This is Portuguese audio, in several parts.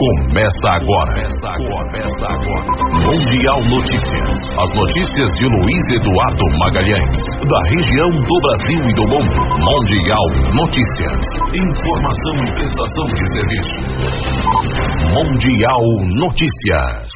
Começa agora. Mundial Notícias. As notícias de Luiz Eduardo Magalhães, da região do Brasil e do mundo. Mundial Notícias. Informação e prestação de serviço. Mundial Notícias.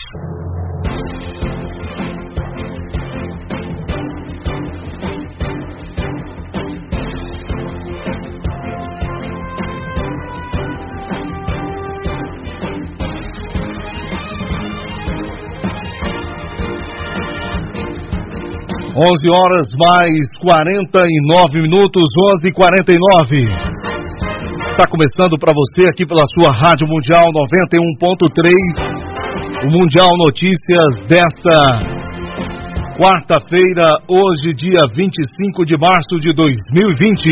Onze horas mais 49 minutos, 11h49. Está começando para você aqui pela sua Rádio Mundial 91.3, o Mundial Notícias desta quarta-feira, hoje dia 25 de março de 2020.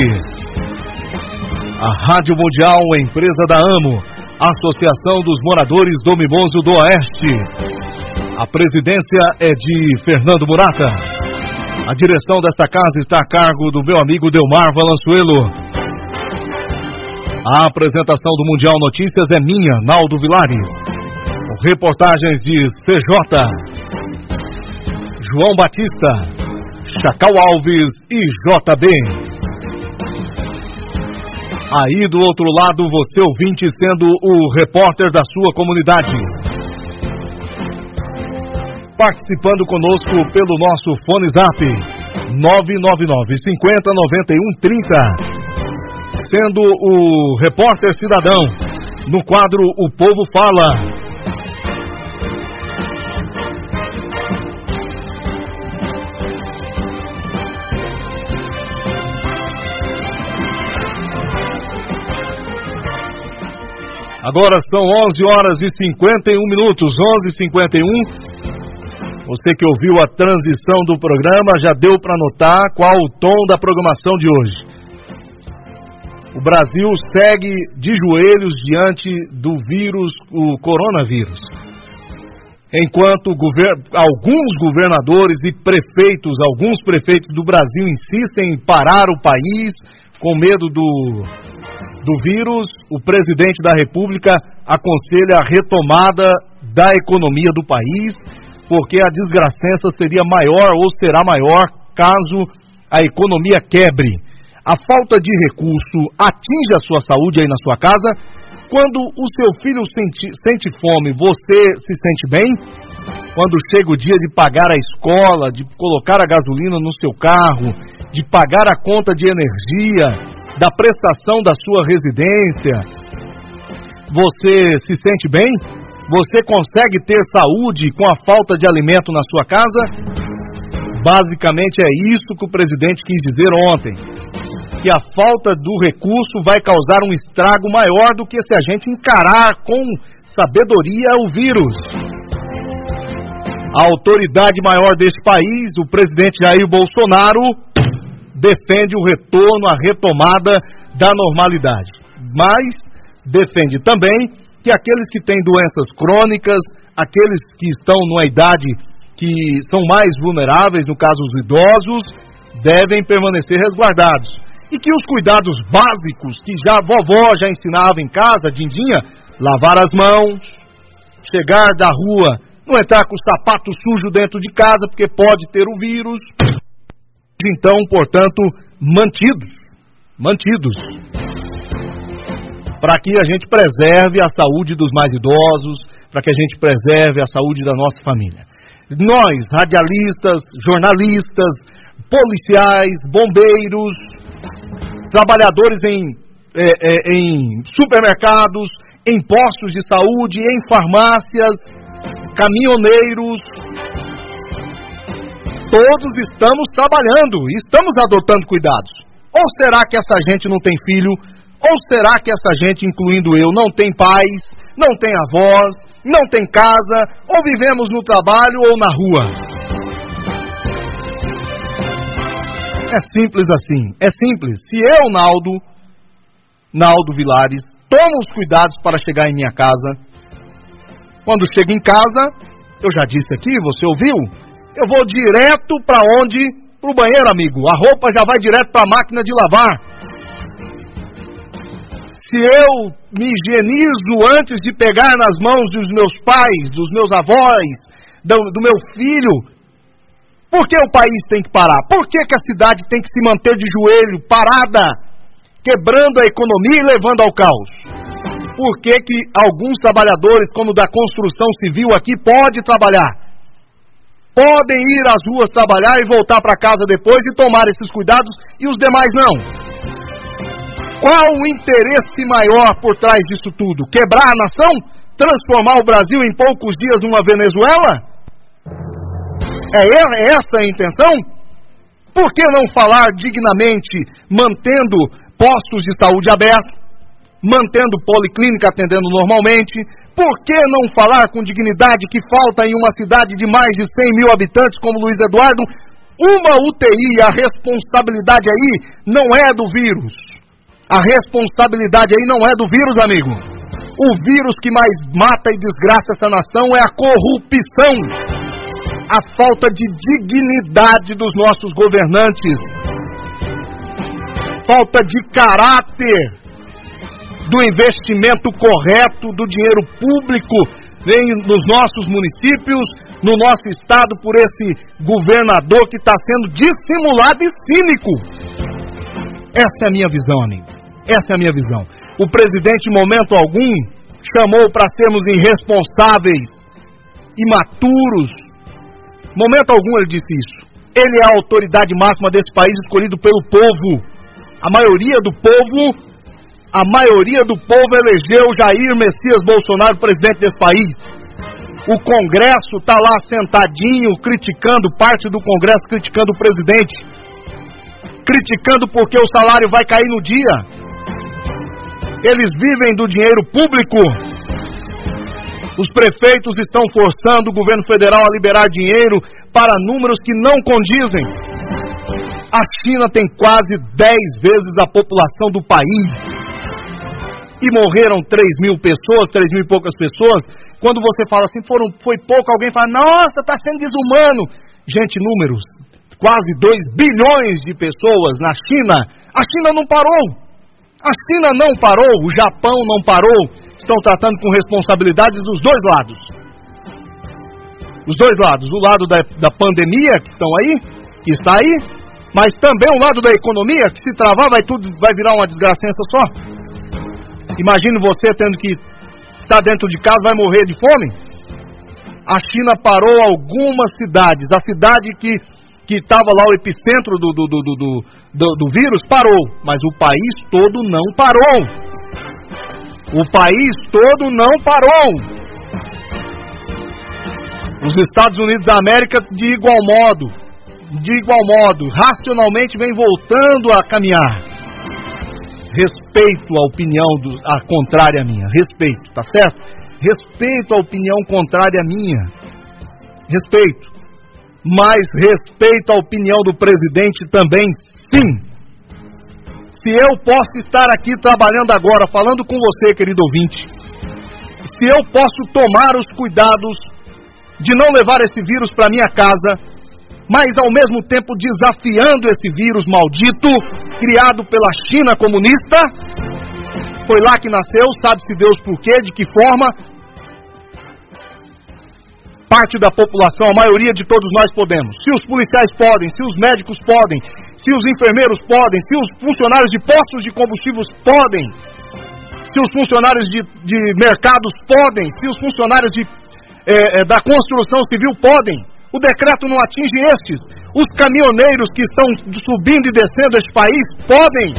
A Rádio Mundial é empresa da AMO, Associação dos Moradores do Mimoso do Oeste. A presidência é de Fernando Murata. A direção desta casa está a cargo do meu amigo Delmar Valenzuelo. A apresentação do Mundial Notícias é minha, Naldo Vilares. Com reportagens de CJ, João Batista, Chacal Alves e JB. Aí do outro lado, você ouvinte sendo o repórter da sua comunidade. Participando conosco pelo nosso Fone Zap 999 50 91 30, sendo o repórter cidadão no quadro O Povo Fala. Agora são 11 horas e 51 minutos, 11h51. Você que ouviu a transição do programa já deu para notar qual o tom da programação de hoje. O Brasil segue de joelhos diante do vírus, o coronavírus. Enquanto alguns governadores e prefeitos, alguns prefeitos do Brasil insistem em parar o país com medo do vírus, o presidente da República aconselha a retomada da economia do país, porque a desgracença seria maior ou será maior caso a economia quebre. A falta de recurso atinge a sua saúde aí na sua casa. Quando o seu filho sente fome, você se sente bem? Quando chega o dia de pagar a escola, de colocar a gasolina no seu carro, de pagar a conta de energia, da prestação da sua residência, você se sente bem? Você consegue ter saúde com a falta de alimento na sua casa? Basicamente é isso que o presidente quis dizer ontem. Que a falta do recurso vai causar um estrago maior do que se a gente encarar com sabedoria o vírus. A autoridade maior deste país, o presidente Jair Bolsonaro, defende o retorno, a retomada da normalidade. Mas defende também que aqueles que têm doenças crônicas, aqueles que estão numa idade que são mais vulneráveis, no caso os idosos, devem permanecer resguardados. E que os cuidados básicos que a vovó já ensinava em casa, Dindinha, lavar as mãos, chegar da rua, não entrar com o sapato sujo dentro de casa, porque pode ter o vírus. Então, portanto, mantidos. Para que a gente preserve a saúde dos mais idosos, para que a gente preserve a saúde da nossa família. Nós, radialistas, jornalistas, policiais, bombeiros, trabalhadores em supermercados, em postos de saúde, em farmácias, caminhoneiros, todos estamos trabalhando, estamos adotando cuidados. Ou será que essa gente não tem filho? Ou será que essa gente, incluindo eu, não tem pais, não tem avós, não tem casa, ou vivemos no trabalho ou na rua? É simples assim, é simples. Se eu, Naldo Vilares, tomo os cuidados para chegar em minha casa, quando chego em casa, eu já disse aqui, você ouviu? Eu vou direto para onde? Para o banheiro, amigo. A roupa já vai direto para a máquina de lavar. se eu me higienizo antes de pegar nas mãos dos meus pais, dos meus avós, do meu filho, por que o país tem que parar? Por que a cidade tem que se manter de joelho, parada, quebrando a economia e levando ao caos? Por que alguns trabalhadores, como da construção civil aqui, podem trabalhar? Podem ir às ruas trabalhar e voltar para casa depois e tomar esses cuidados, e os demais não? Qual o interesse maior por trás disso tudo? Quebrar a nação? Transformar o Brasil em poucos dias numa Venezuela? É essa a intenção? Por que não falar dignamente, mantendo postos de saúde abertos, mantendo policlínica atendendo normalmente? Por que não falar com dignidade que falta em uma cidade de mais de 100 mil habitantes como Luiz Eduardo uma UTI? A responsabilidade aí não é do vírus. A responsabilidade aí não é do vírus, amigo. O vírus que mais mata e desgraça essa nação é a corrupção. A falta de dignidade dos nossos governantes. Falta de caráter do investimento correto do dinheiro público nos nossos municípios, no nosso estado, por esse governador que está sendo dissimulado e cínico. Essa é a minha visão, amigo. Essa é a minha visão. O presidente, em momento algum, chamou para sermos irresponsáveis, imaturos. Momento algum ele disse isso. Ele é a autoridade máxima desse país, escolhido pelo povo. A maioria do povo elegeu Jair Messias Bolsonaro presidente desse país. O Congresso está lá sentadinho, criticando, parte do Congresso criticando o presidente. Criticando porque o salário vai cair no dia. Eles vivem do dinheiro público. Os prefeitos estão forçando o governo federal a liberar dinheiro para números que não condizem. A China tem quase 10 vezes a população do país. E morreram 3 mil pessoas, 3 mil e poucas pessoas. Quando você fala assim, foi pouco, alguém fala, nossa, está sendo desumano. Gente, números, quase 2 bilhões de pessoas na China. A China não parou. A China não parou, o Japão não parou. Estão tratando com responsabilidades dos dois lados. Os dois lados. O lado da pandemia, que estão aí, que está aí, mas também o lado da economia, que se travar vai virar uma desgracença só. Imagine você tendo que estar dentro de casa, vai morrer de fome. A China parou algumas cidades. A cidade que estava lá o epicentro do vírus parou, mas o país todo não parou. O país todo não parou. Os Estados Unidos da América, de igual modo, racionalmente vem voltando a caminhar. Respeito a opinião a contrária à minha. Respeito, tá certo? Respeito a opinião contrária à minha. Respeito. Mas respeito a opinião do presidente também, sim. Se eu posso estar aqui trabalhando agora, falando com você, querido ouvinte, se eu posso tomar os cuidados de não levar esse vírus para minha casa, mas ao mesmo tempo desafiando esse vírus maldito, criado pela China comunista, foi lá que nasceu, sabe-se Deus por quê, de que forma, parte da população, a maioria de todos nós podemos. Se os policiais podem, se os médicos podem, se os enfermeiros podem, se os funcionários de postos de combustíveis podem, se os funcionários de mercados podem, se os funcionários da construção civil podem, o decreto não atinge estes. Os caminhoneiros que estão subindo e descendo este país podem.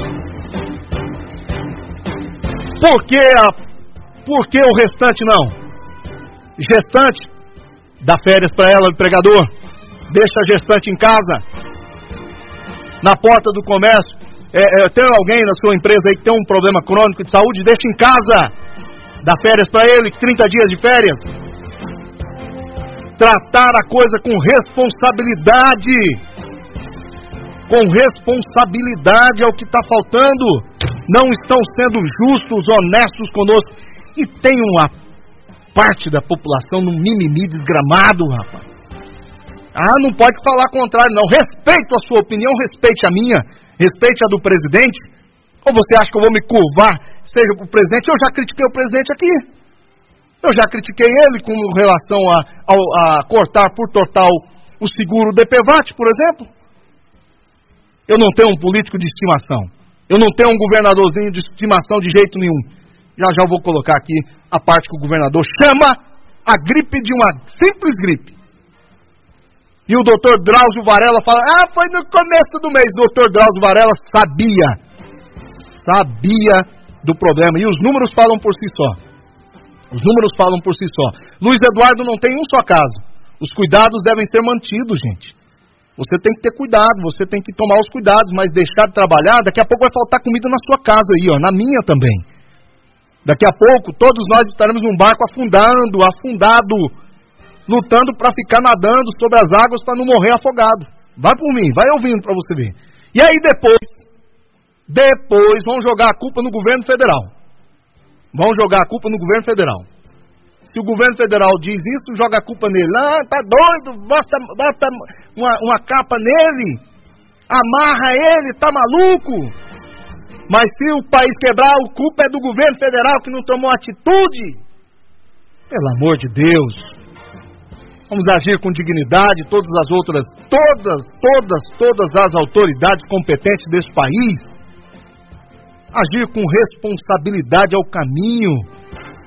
Por que o restante não? Gestante, dá férias para ela, empregador. Deixa a gestante em casa. Na porta do comércio. Tem alguém na sua empresa aí que tem um problema crônico de saúde? Deixa em casa. Dá férias para ele, 30 dias de férias. Tratar a coisa com responsabilidade. Com responsabilidade é o que está faltando. Não estão sendo justos, honestos conosco. E tem uma parte da população no mimimi desgramado, rapaz. Não pode falar contrário, não. Respeito a sua opinião, respeite a minha, respeite a do presidente. Ou você acha que eu vou me curvar, seja pro presidente? Eu já critiquei o presidente aqui. Eu já critiquei ele com relação a cortar por total o seguro DPVAT, por exemplo. Eu não tenho um político de estimação. Eu não tenho um governadorzinho de estimação de jeito nenhum. Já vou colocar aqui a parte que o governador chama a gripe de uma simples gripe. E o doutor Drauzio Varela fala, foi no começo do mês. O doutor Drauzio Varela sabia do problema. E os números falam por si só. Luiz Eduardo não tem um só caso. Os cuidados devem ser mantidos, gente. Você tem que ter cuidado, você tem que tomar os cuidados, mas deixar de trabalhar, daqui a pouco vai faltar comida na sua casa aí, ó, na minha também. Daqui a pouco, todos nós estaremos num barco afundado, lutando para ficar nadando sobre as águas para não morrer afogado. Vai por mim, vai ouvindo para você ver. E aí depois vão jogar a culpa no governo federal. Se o governo federal diz isso, joga a culpa nele. Tá doido, bota uma capa nele, amarra ele, tá maluco. Mas se o país quebrar, a culpa é do governo federal que não tomou atitude. Pelo amor de Deus. Vamos agir com dignidade, todas as autoridades competentes desse país. Agir com responsabilidade ao caminho.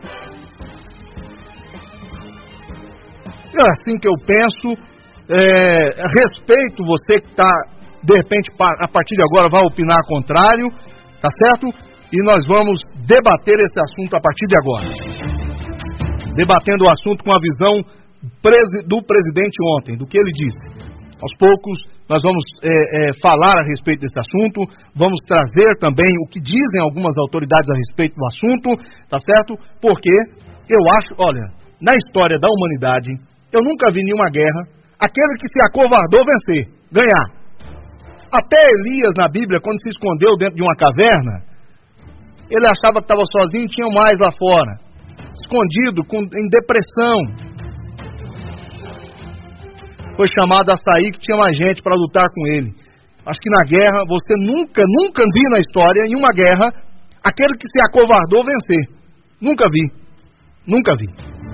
É assim que eu penso. Respeito você que está, de repente, a partir de agora vai opinar contrário, tá certo? E nós vamos debater esse assunto a partir de agora. Debatendo o assunto com a visão do presidente ontem, do que ele disse. Aos poucos, nós vamos falar a respeito desse assunto, vamos trazer também o que dizem algumas autoridades a respeito do assunto, tá certo? Porque eu acho, olha, na história da humanidade, eu nunca vi nenhuma guerra, aquele que se acovardou vencer, ganhar. Até Elias, na Bíblia, quando se escondeu dentro de uma caverna, ele achava que estava sozinho e tinha mais lá fora. Escondido, em depressão. Foi chamado a sair que tinha mais gente para lutar com ele. Acho que na guerra, você nunca vi na história, em uma guerra, aquele que se acovardou vencer. Nunca vi.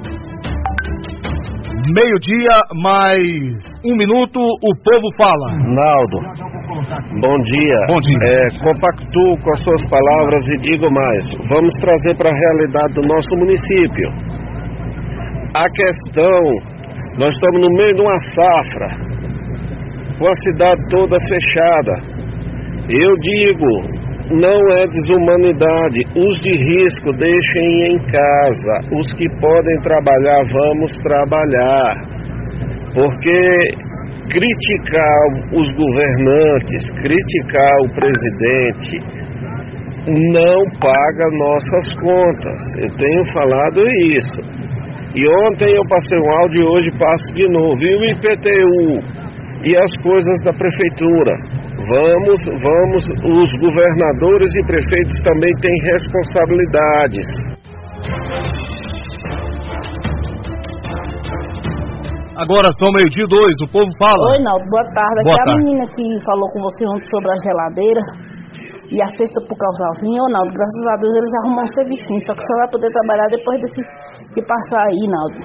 Meio-dia, mais 1 minuto, o povo fala. Naldo, bom dia. Bom dia. Compactuo com as suas palavras e digo mais. Vamos trazer para a realidade do nosso município. A questão, nós estamos no meio de uma safra, com a cidade toda fechada. Eu digo, não é desumanidade. Os de risco deixem em casa. Os que podem trabalhar, vamos trabalhar. Porque criticar os governantes, criticar o presidente, não paga nossas contas. Eu tenho falado isso. E ontem eu passei um áudio e hoje passo de novo. E o IPTU e as coisas da prefeitura. Vamos, os governadores e prefeitos também têm responsabilidades. Agora são 12:02, o povo fala. Oi, Naldo, boa tarde. Boa Aqui tarde. A menina que falou com você ontem sobre a geladeira e a cesta pro casalzinho. Ô, Naldo, graças a Deus eles arrumam um serviço, só que você vai poder trabalhar depois de passar aí, Naldo.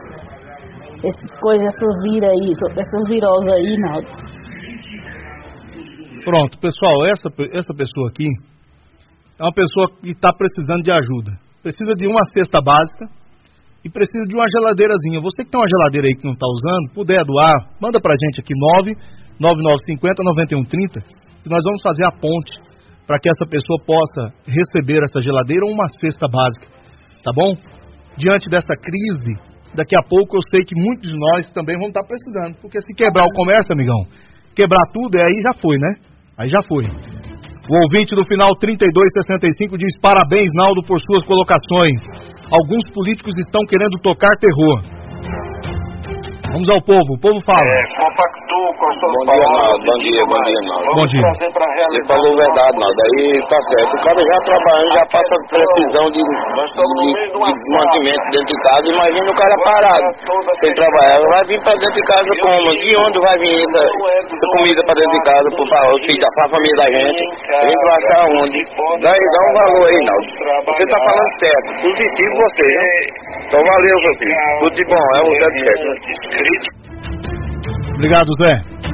Essas viroses aí, Naldo. Pronto, pessoal, essa pessoa aqui é uma pessoa que está precisando de ajuda. Precisa de uma cesta básica e precisa de uma geladeirazinha. Você que tem uma geladeira aí que não está usando, puder doar, manda pra gente aqui 99950-9130, que nós vamos fazer a ponte para que essa pessoa possa receber essa geladeira ou uma cesta básica, tá bom? Diante dessa crise, daqui a pouco eu sei que muitos de nós também vão estar precisando, porque se quebrar o comércio, amigão, quebrar tudo, aí já foi, né? Aí já foi. O ouvinte do final 3265 diz: parabéns, Naldo, por suas colocações. Alguns políticos estão querendo tocar terror. Vamos ao povo, o povo fala. compactou com as suas palavras. Bom dia, Naldo. Bom dia. Você falou verdade, Naldo. Aí tá certo. O cara já trabalhando, já passa precisão de mantimento dentro de casa. Imagina o cara parado, sem trabalhar. Vai vir pra dentro de casa como? De onde vai vir essa comida pra dentro de casa pra família da gente? A gente vai achar onde? Dá um valor aí, Naldo. Você tá falando certo. Positivo você, né? Então valeu, meu filho. Tudo de bom, é o Zé de certo. Obrigado, Zé.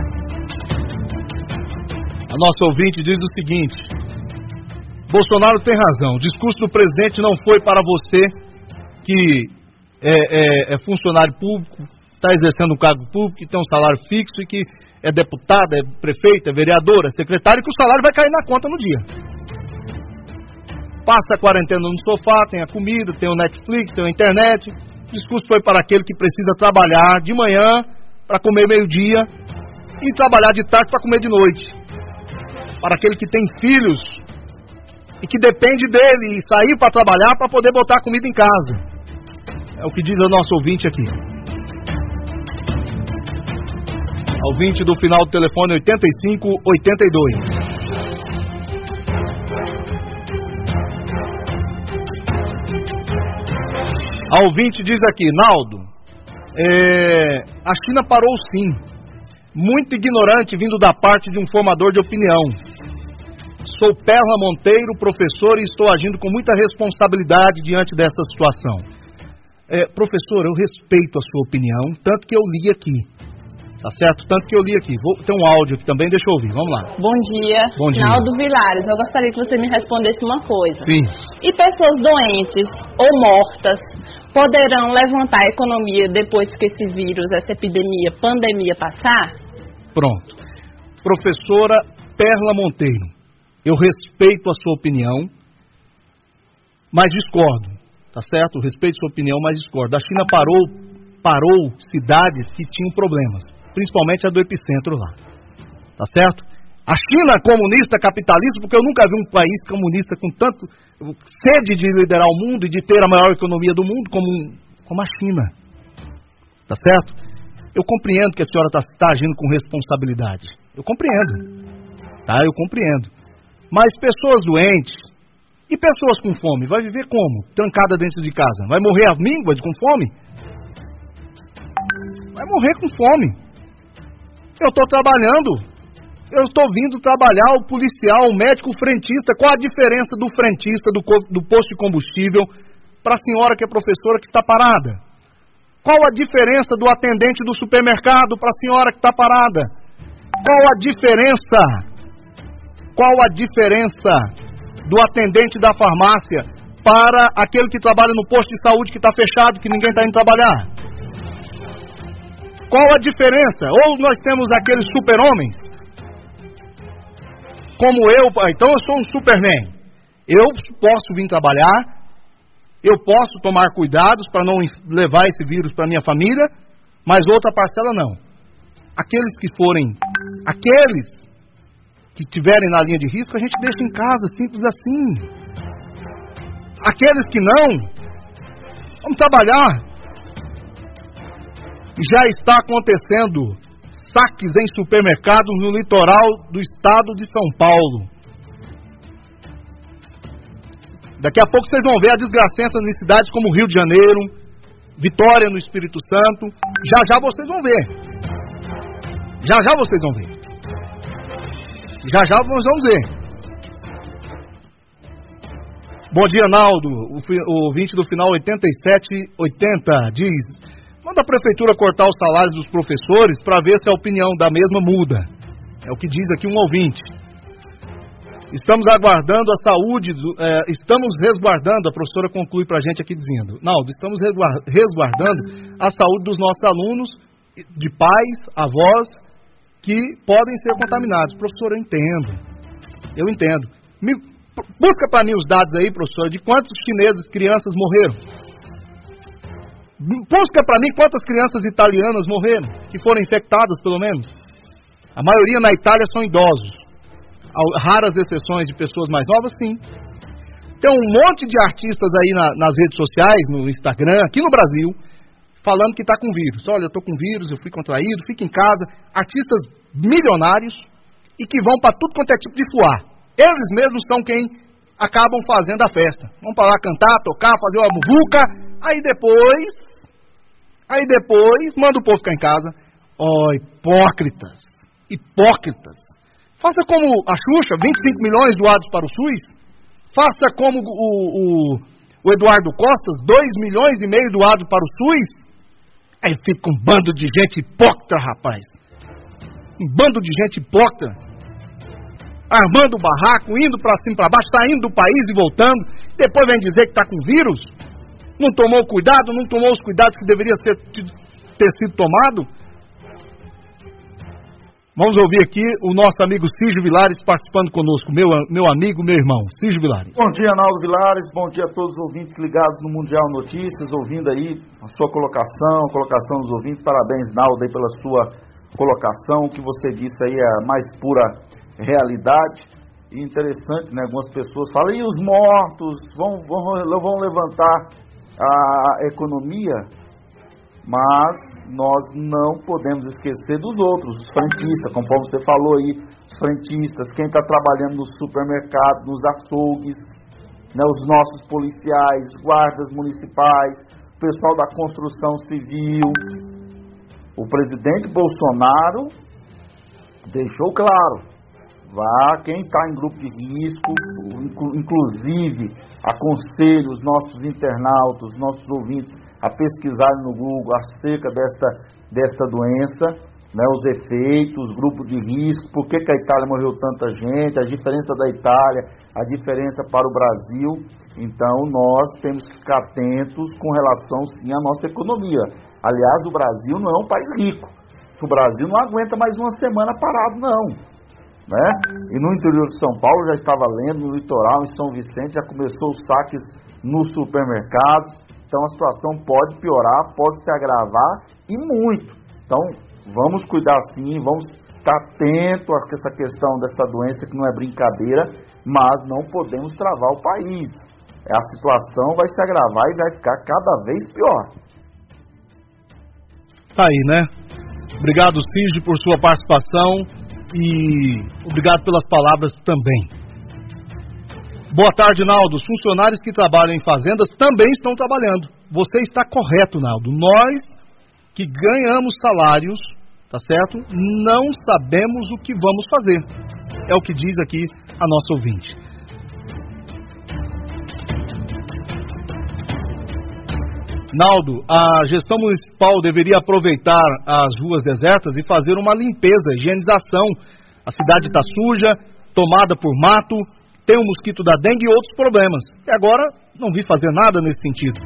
A nossa ouvinte diz o seguinte: Bolsonaro tem razão. O discurso do presidente não foi para você que é funcionário público, está exercendo um cargo público, que tem um salário fixo e que é deputado, é prefeito, é vereador, é secretário, que o salário vai cair na conta no dia. Passa a quarentena no sofá, tem a comida, tem o Netflix, tem a internet. O discurso foi para aquele que precisa trabalhar de manhã para comer meio-dia e trabalhar de tarde para comer de noite. Para aquele que tem filhos e que depende dele sair para trabalhar para poder botar comida em casa. É o que diz o nosso ouvinte aqui. Ouvinte do final do telefone 8582. A ouvinte diz aqui: Naldo, a China parou sim. Muito ignorante vindo da parte de um formador de opinião. Sou Perla Monteiro, professor, e estou agindo com muita responsabilidade diante dessa situação. Professor, eu respeito a sua opinião, tanto que eu li aqui. Tá certo? Tanto que eu li aqui. Tem um áudio aqui também, deixa eu ouvir. Vamos lá. Bom dia. Bom dia. Naldo Vilares, eu gostaria que você me respondesse uma coisa. Sim. E pessoas doentes ou mortas poderão levantar a economia depois que esse vírus, essa epidemia, pandemia passar? Pronto. Professora Perla Monteiro, eu respeito a sua opinião, mas discordo. Tá certo? Respeito a sua opinião, mas discordo. A China parou cidades que tinham problemas. Principalmente a do epicentro lá. Tá certo? A China comunista, capitalista, porque eu nunca vi um país comunista com tanto sede de liderar o mundo e de ter a maior economia do mundo como a China. Tá certo? Eu compreendo que a senhora está agindo com responsabilidade. Eu compreendo. Tá? Eu compreendo. Mas pessoas doentes e pessoas com fome, vai viver como? Trancada dentro de casa. Vai morrer à míngua com fome? Vai morrer com fome. Eu estou trabalhando, eu estou vindo trabalhar, o policial, o médico, o frentista. Qual a diferença do frentista do posto de combustível para a senhora que é professora que está parada? Qual a diferença do atendente do supermercado para a senhora que está parada? Qual a diferença do atendente da farmácia para aquele que trabalha no posto de saúde que está fechado, que ninguém está indo trabalhar? Qual a diferença? Ou nós temos aqueles super-homens, como eu, então eu sou um Superman. Eu posso vir trabalhar, eu posso tomar cuidados para não levar esse vírus para minha família, mas outra parcela não. Aqueles que estiverem na linha de risco, a gente deixa em casa, simples assim. Aqueles que não, vamos trabalhar. Já está acontecendo saques em supermercados no litoral do estado de São Paulo. Daqui a pouco vocês vão ver a desgracença em cidades como Rio de Janeiro, Vitória no Espírito Santo. Já vocês vão ver. Já vocês vão ver. Já nós vamos ver. Bom dia, Naldo. O ouvinte do final 8780 diz: manda a prefeitura cortar os salários dos professores para ver se a opinião da mesma muda. É o que diz aqui um ouvinte. Estamos aguardando a saúde, estamos resguardando, a professora conclui para a gente aqui dizendo: Naldo, estamos resguardando a saúde dos nossos alunos, de pais, avós, que podem ser contaminados. Professora, eu entendo. Busca para mim os dados aí, professora, de quantos chineses, crianças morreram. Busca para mim quantas crianças italianas morreram, que foram infectadas pelo menos. A maioria na Itália são idosos. Raras exceções de pessoas mais novas, sim. Tem um monte de artistas aí nas redes sociais, no Instagram, aqui no Brasil, falando que está com vírus. Olha, eu estou com vírus, eu fui contraído, fica em casa. Artistas milionários e que vão para tudo quanto é tipo de fuá. Eles mesmos são quem acabam fazendo a festa. Vão para lá cantar, tocar, fazer uma muvuca. Aí depois, manda o povo ficar em casa. Hipócritas. Faça como a Xuxa, 25 milhões doados para o SUS. Faça como o Eduardo Costas, 2,5 milhões doados para o SUS. Aí fica um bando de gente hipócrita, rapaz. Um bando de gente hipócrita. Armando o barraco, indo para cima e para baixo, saindo do país e voltando. Depois vem dizer que está com vírus. Não tomou cuidado, não tomou os cuidados que deveria ter sido tomado. Vamos ouvir aqui o nosso amigo Cígio Vilares participando conosco, meu amigo, meu irmão, Cígio Vilares. Bom dia, Naldo Vilares, bom dia a todos os ouvintes ligados no Mundial Notícias, ouvindo aí a sua colocação dos ouvintes. Parabéns, Naldo, aí pela sua colocação, o que você disse aí é a mais pura realidade. E interessante, né, algumas pessoas falam, e os mortos, vão levantar a economia? Mas nós não podemos esquecer dos outros, os frentistas, conforme você falou aí, os frentistas, quem está trabalhando no supermercado, nos açougues, né, os nossos policiais, guardas municipais, o pessoal da construção civil. O presidente Bolsonaro deixou claro, quem está em grupo de risco, inclusive aconselho os nossos internautas, os nossos ouvintes, a pesquisarem no Google acerca desta doença, né, os efeitos, grupo de risco, por que a Itália morreu tanta gente, a diferença da Itália, a diferença para o Brasil. Então nós temos que ficar atentos com relação sim à nossa economia. Aliás, o Brasil não é um país rico. O Brasil não aguenta mais uma semana parado, não. Né? E no interior de São Paulo, já estava lendo, no litoral, em São Vicente, já começou os saques nos supermercados. Então a situação pode piorar, pode se agravar e muito. Então vamos cuidar sim, vamos estar atentos a essa questão dessa doença que não é brincadeira, mas não podemos travar o país. A situação vai se agravar e vai ficar cada vez pior. Tá aí, né? Obrigado, Cígio, por sua participação e obrigado pelas palavras também. Boa tarde, Naldo. Os funcionários que trabalham em fazendas também estão trabalhando. Você está correto, Naldo. Nós que ganhamos salários, tá certo? Não sabemos o que vamos fazer. É o que diz aqui a nossa ouvinte. Naldo, a gestão municipal deveria aproveitar as ruas desertas e fazer uma limpeza, higienização. A cidade está suja, tomada por mato, tem o mosquito da dengue e outros problemas. E agora não vi fazer nada nesse sentido.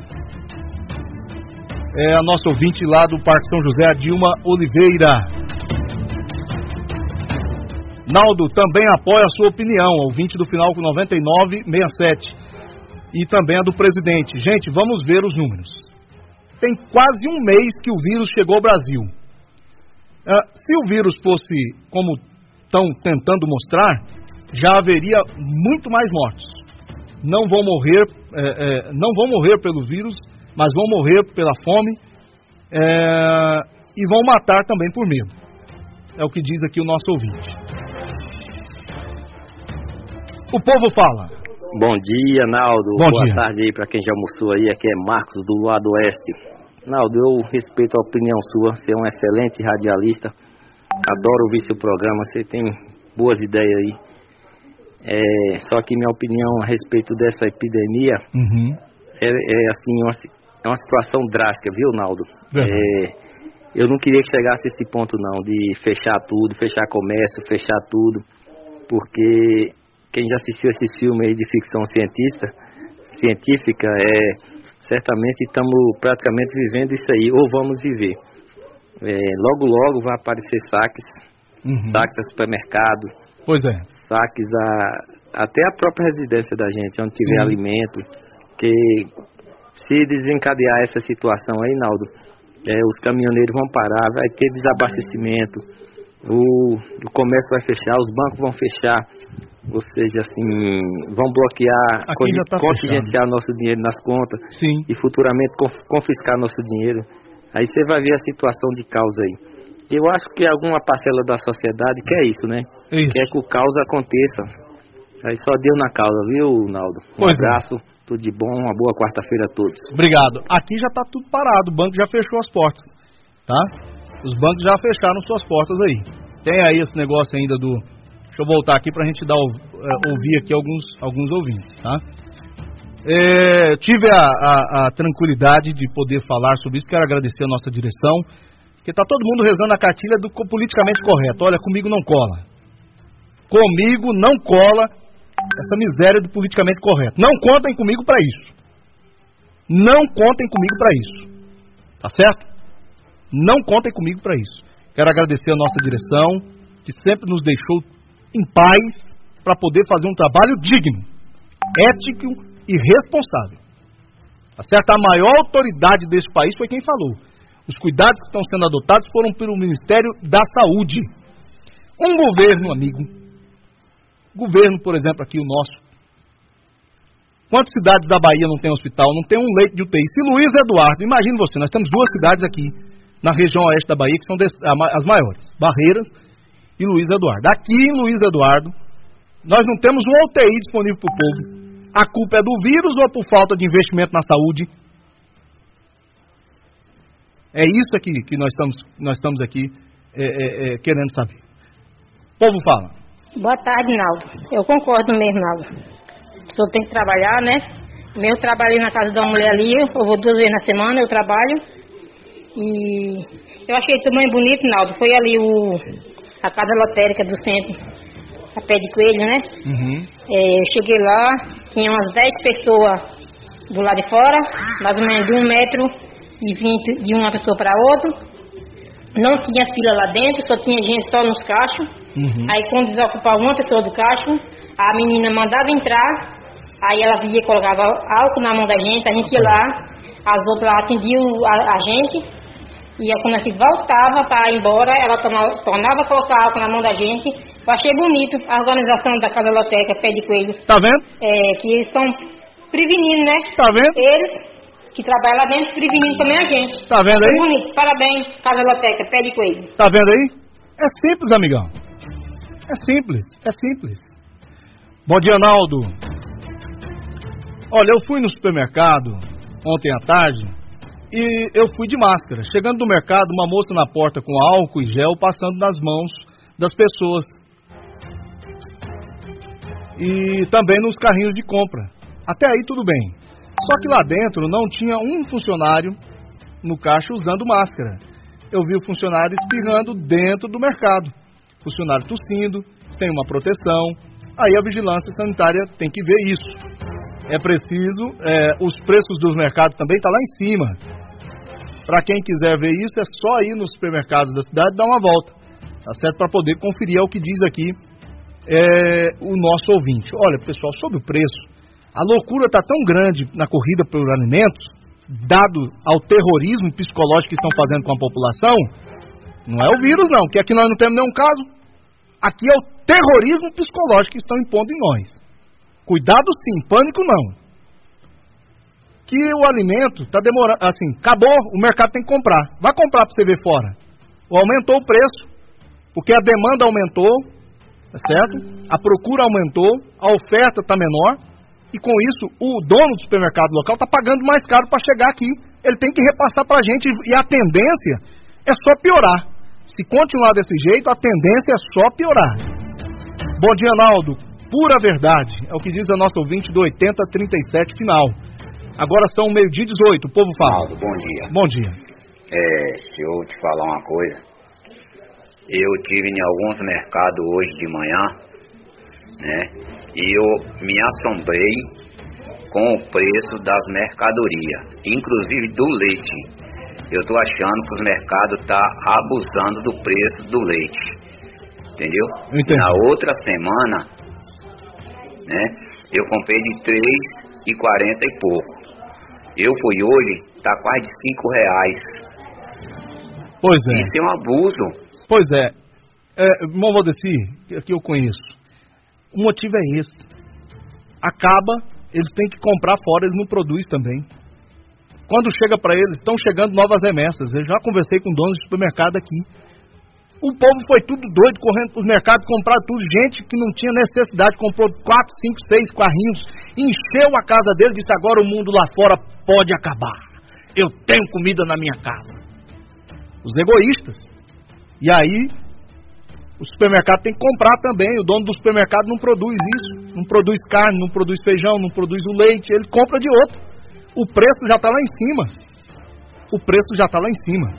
É a nossa ouvinte lá do Parque São José, a Dilma Oliveira. Naldo também apoia a sua opinião, ouvinte do final com 9967. E também a do presidente. Gente, vamos ver os números. Tem quase um mês que o vírus chegou ao Brasil. Se o vírus fosse como estão tentando mostrar, já haveria muito mais mortos. Não vão morrer pelo vírus, mas vão morrer pela fome e vão matar também por medo. É o que diz aqui o nosso ouvinte. O povo fala. Bom dia, Naldo. Boa tarde aí para quem já almoçou aí. Aqui é Marcos do lado oeste. Naldo, eu respeito a opinião sua. Você é um excelente radialista. Adoro ouvir seu programa. Você tem boas ideias aí. Só que minha opinião a respeito dessa epidemia assim, uma situação drástica, viu, Naldo? Eu não queria que chegasse a esse ponto não, de fechar tudo, fechar comércio, fechar tudo, porque quem já assistiu esses filmes aí de ficção científica, certamente estamos praticamente vivendo isso aí, ou vamos viver. Logo vai aparecer saques a supermercado, pois é, saques até a própria residência da gente, onde tiver alimento, que se desencadear essa situação aí, Naldo, os caminhoneiros vão parar, vai ter desabastecimento, o comércio vai fechar, os bancos vão fechar, ou seja, assim, vão bloquear, contingenciar nosso dinheiro nas contas, e futuramente confiscar nosso dinheiro. Aí você vai ver a situação de caos aí. Eu acho que alguma parcela da sociedade quer isso, né? Isso. Quer que o caos aconteça. Aí só deu na causa, viu, Naldo? Um abraço, tudo de bom, uma boa quarta-feira a todos. Obrigado. Aqui já está tudo parado, o banco já fechou as portas, tá? Os bancos já fecharam suas portas aí. Tem aí esse negócio ainda do... Deixa eu voltar aqui pra gente ouvir aqui alguns ouvintes, tá? Tive a tranquilidade de poder falar sobre isso, quero agradecer a nossa direção, porque tá todo mundo rezando a cartilha do politicamente correto. Olha, comigo não cola. Comigo não cola essa miséria do politicamente correto. Não contem comigo para isso. Não contem comigo para isso. Tá certo? Não contem comigo para isso. Quero agradecer a nossa direção, que sempre nos deixou em paz para poder fazer um trabalho digno, ético e responsável. Tá certo? A maior autoridade deste país foi quem falou. Os cuidados que estão sendo adotados foram pelo Ministério da Saúde. Um governo, amigo, governo, por exemplo, aqui o nosso. Quantas cidades da Bahia não tem hospital, não tem um leito de UTI? Se Luiz Eduardo, imagine você, nós temos 2 cidades aqui na região oeste da Bahia que são as maiores, Barreiras e Luiz Eduardo. Aqui em Luiz Eduardo, nós não temos uma UTI disponível para o povo. A culpa é do vírus ou é por falta de investimento na saúde? É isso aqui que nós estamos aqui querendo saber. O povo fala. Boa tarde, Naldo. Eu concordo mesmo, Naldo. A pessoa tem que trabalhar, né? Eu trabalhei na casa de uma mulher ali, eu vou 2 vezes na semana, eu trabalho. E eu achei também bonito, Naldo. Foi ali a casa lotérica do centro, a pé de coelho, né? Uhum. Eu cheguei lá, tinha umas 10 pessoas do lado de fora, mais ou menos de 1,20 metro de uma pessoa para outra. Não tinha fila lá dentro, só tinha gente só nos cachos. Uhum. Aí quando desocupava uma pessoa do cacho, a menina mandava entrar, aí ela via, colocava álcool na mão da gente, a gente ia lá, as outras atendiam a gente, e quando a gente voltava para ir embora, ela tornava a colocar álcool na mão da gente. Eu achei bonito a organização da Casa Lotérica Pé de Coelho. Tá vendo? Que eles estão prevenindo, né? Tá vendo? Eles que trabalham lá dentro prevenindo também a gente. Tá vendo aí? Bonito, parabéns, Casa Lotérica Pé de Coelho. Tá vendo aí? É simples, amigão. É simples, é simples. Bom dia, Naldo. Olha, eu fui no supermercado ontem à tarde e eu fui de máscara. Chegando no mercado, uma moça na porta com álcool e gel passando nas mãos das pessoas. E também nos carrinhos de compra. Até aí tudo bem. Só que lá dentro não tinha um funcionário no caixa usando máscara. Eu vi o funcionário espirrando dentro do mercado. Funcionário tossindo, sem uma proteção. Aí a vigilância sanitária tem que ver isso. É preciso, os preços dos mercados também estão lá em cima. Para quem quiser ver isso, é só ir nos supermercados da cidade e dar uma volta. Tá certo? Para poder conferir o que diz aqui o nosso ouvinte. Olha, pessoal, sobre o preço, a loucura está tão grande na corrida por alimentos, dado ao terrorismo psicológico que estão fazendo com a população. Não é o vírus, não, que aqui nós não temos nenhum caso. Aqui é o terrorismo psicológico que estão impondo em nós. Cuidado sim, pânico não. Que o alimento está demorando, assim, acabou, o mercado tem que comprar. Vai comprar para você ver fora. Ou aumentou o preço, porque a demanda aumentou, tá certo? A procura aumentou, a oferta está menor, e com isso o dono do supermercado local está pagando mais caro para chegar aqui. Ele tem que repassar para a gente, e a tendência é só piorar. Se continuar desse jeito, a tendência é só piorar. Bom dia, Naldo. Pura verdade. É o que diz a nossa ouvinte do 8037 final. Agora são 12:18. O povo fala. Naldo, bom dia. Bom dia. Se eu te falar uma coisa. Eu tive em alguns mercados hoje de manhã, né? E eu me assombrei com o preço das mercadorias, inclusive do leite. Eu tô achando que os mercados estão abusando do preço do leite. Entendeu? Na outra semana, né, eu comprei de 3,40 e pouco. Eu fui hoje, tá quase de R$5. Pois é. Isso é um abuso. Pois é. Irmão Valdeci, que eu conheço, o motivo é esse. Acaba, eles têm que comprar fora, eles não produzem também. Quando chega para eles, estão chegando novas remessas. Eu já conversei com donos de supermercado aqui. O povo foi tudo doido, correndo para os mercados, comprar tudo. Gente que não tinha necessidade, comprou 4, 5, 6 carrinhos, encheu a casa deles e disse, agora o mundo lá fora pode acabar. Eu tenho comida na minha casa. Os egoístas. E aí, o supermercado tem que comprar também. O dono do supermercado não produz isso. Não produz carne, não produz feijão, não produz o leite. Ele compra de outro. O preço já está lá em cima. O preço já está lá em cima.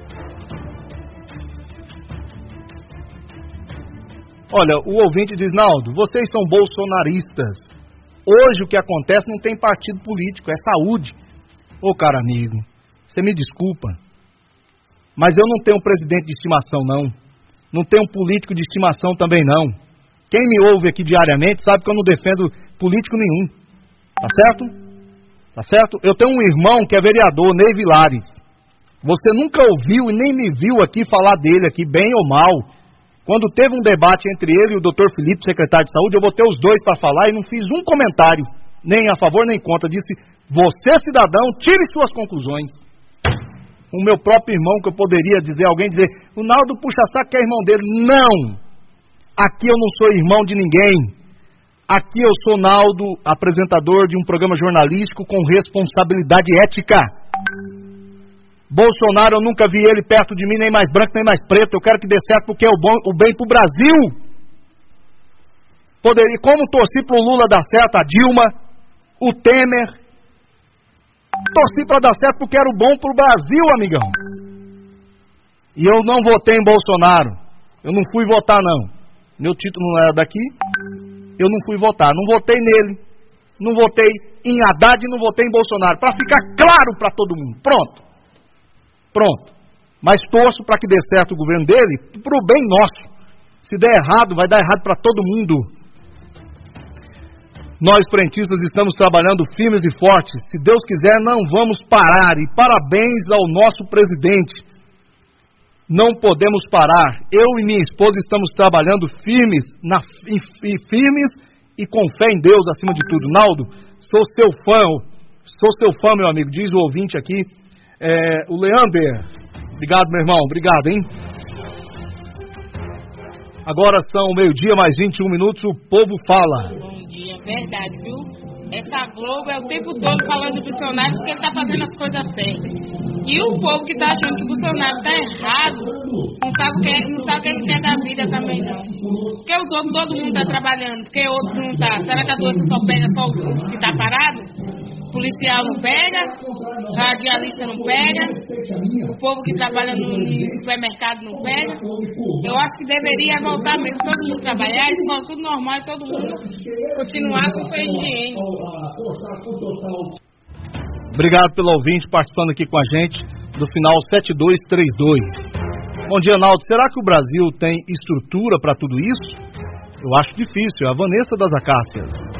Olha, o ouvinte diz, Naldo, vocês são bolsonaristas. Hoje o que acontece não tem partido político, é saúde. Ô, cara amigo, você me desculpa, mas eu não tenho um presidente de estimação, não. Não tenho um político de estimação também, não. Quem me ouve aqui diariamente sabe que eu não defendo político nenhum. Tá certo? Tá certo? Eu tenho um irmão que é vereador, Ney Vilares. Você nunca ouviu e nem me viu aqui falar dele aqui, bem ou mal. Quando teve um debate entre ele e o Dr. Felipe, secretário de saúde, eu botei os dois para falar e não fiz um comentário, nem a favor nem contra. Disse, você cidadão, tire suas conclusões. O meu próprio irmão, que eu poderia dizer, alguém dizer, o Naldo puxa-saco que é irmão dele. Não! Aqui eu não sou irmão de ninguém. Aqui eu sou Naldo, apresentador de um programa jornalístico com responsabilidade ética. Bolsonaro, eu nunca vi ele perto de mim, nem mais branco, nem mais preto. Eu quero que dê certo porque é o bem pro Brasil. Poderia, como torci pro Lula dar certo, a Dilma, o Temer. Torci para dar certo porque era o bom pro Brasil, amigão. E eu não votei em Bolsonaro. Eu não fui votar, não. Meu título não era daqui. Eu não fui votar, não votei nele, não votei em Haddad e não votei em Bolsonaro, para ficar claro para todo mundo, pronto, mas torço para que dê certo o governo dele, para o bem nosso, se der errado, vai dar errado para todo mundo. Nós frentistas estamos trabalhando firmes e fortes, se Deus quiser não vamos parar, e parabéns ao nosso presidente. Não podemos parar. Eu e minha esposa estamos trabalhando firmes e com fé em Deus acima de tudo. Naldo, sou seu fã, meu amigo, diz o ouvinte aqui, o Leander. Obrigado, meu irmão, obrigado, hein? Agora são 12:00 mais 21 minutos, o povo fala. Bom dia, verdade, viu? Essa Globo é o tempo todo falando do Bolsonaro porque ele tá fazendo as coisas certas. E o povo que tá achando que o Bolsonaro tá errado, não sabe o que ele quer da vida também, não. Porque os outros, todo mundo tá trabalhando, porque outros não tá. Será que a doença só pega só os que tá parado? Policial não pega, radialista não pega, o povo que trabalha no supermercado não pega. Eu acho que deveria voltar mesmo, todo mundo trabalhar, escola tudo normal e todo mundo continuar com fé e higiene. Obrigado pelo ouvinte participando aqui com a gente do final 7232. Bom dia, Naldo. Será que o Brasil tem estrutura para tudo isso? Eu acho difícil. É a Vanessa das Acácias.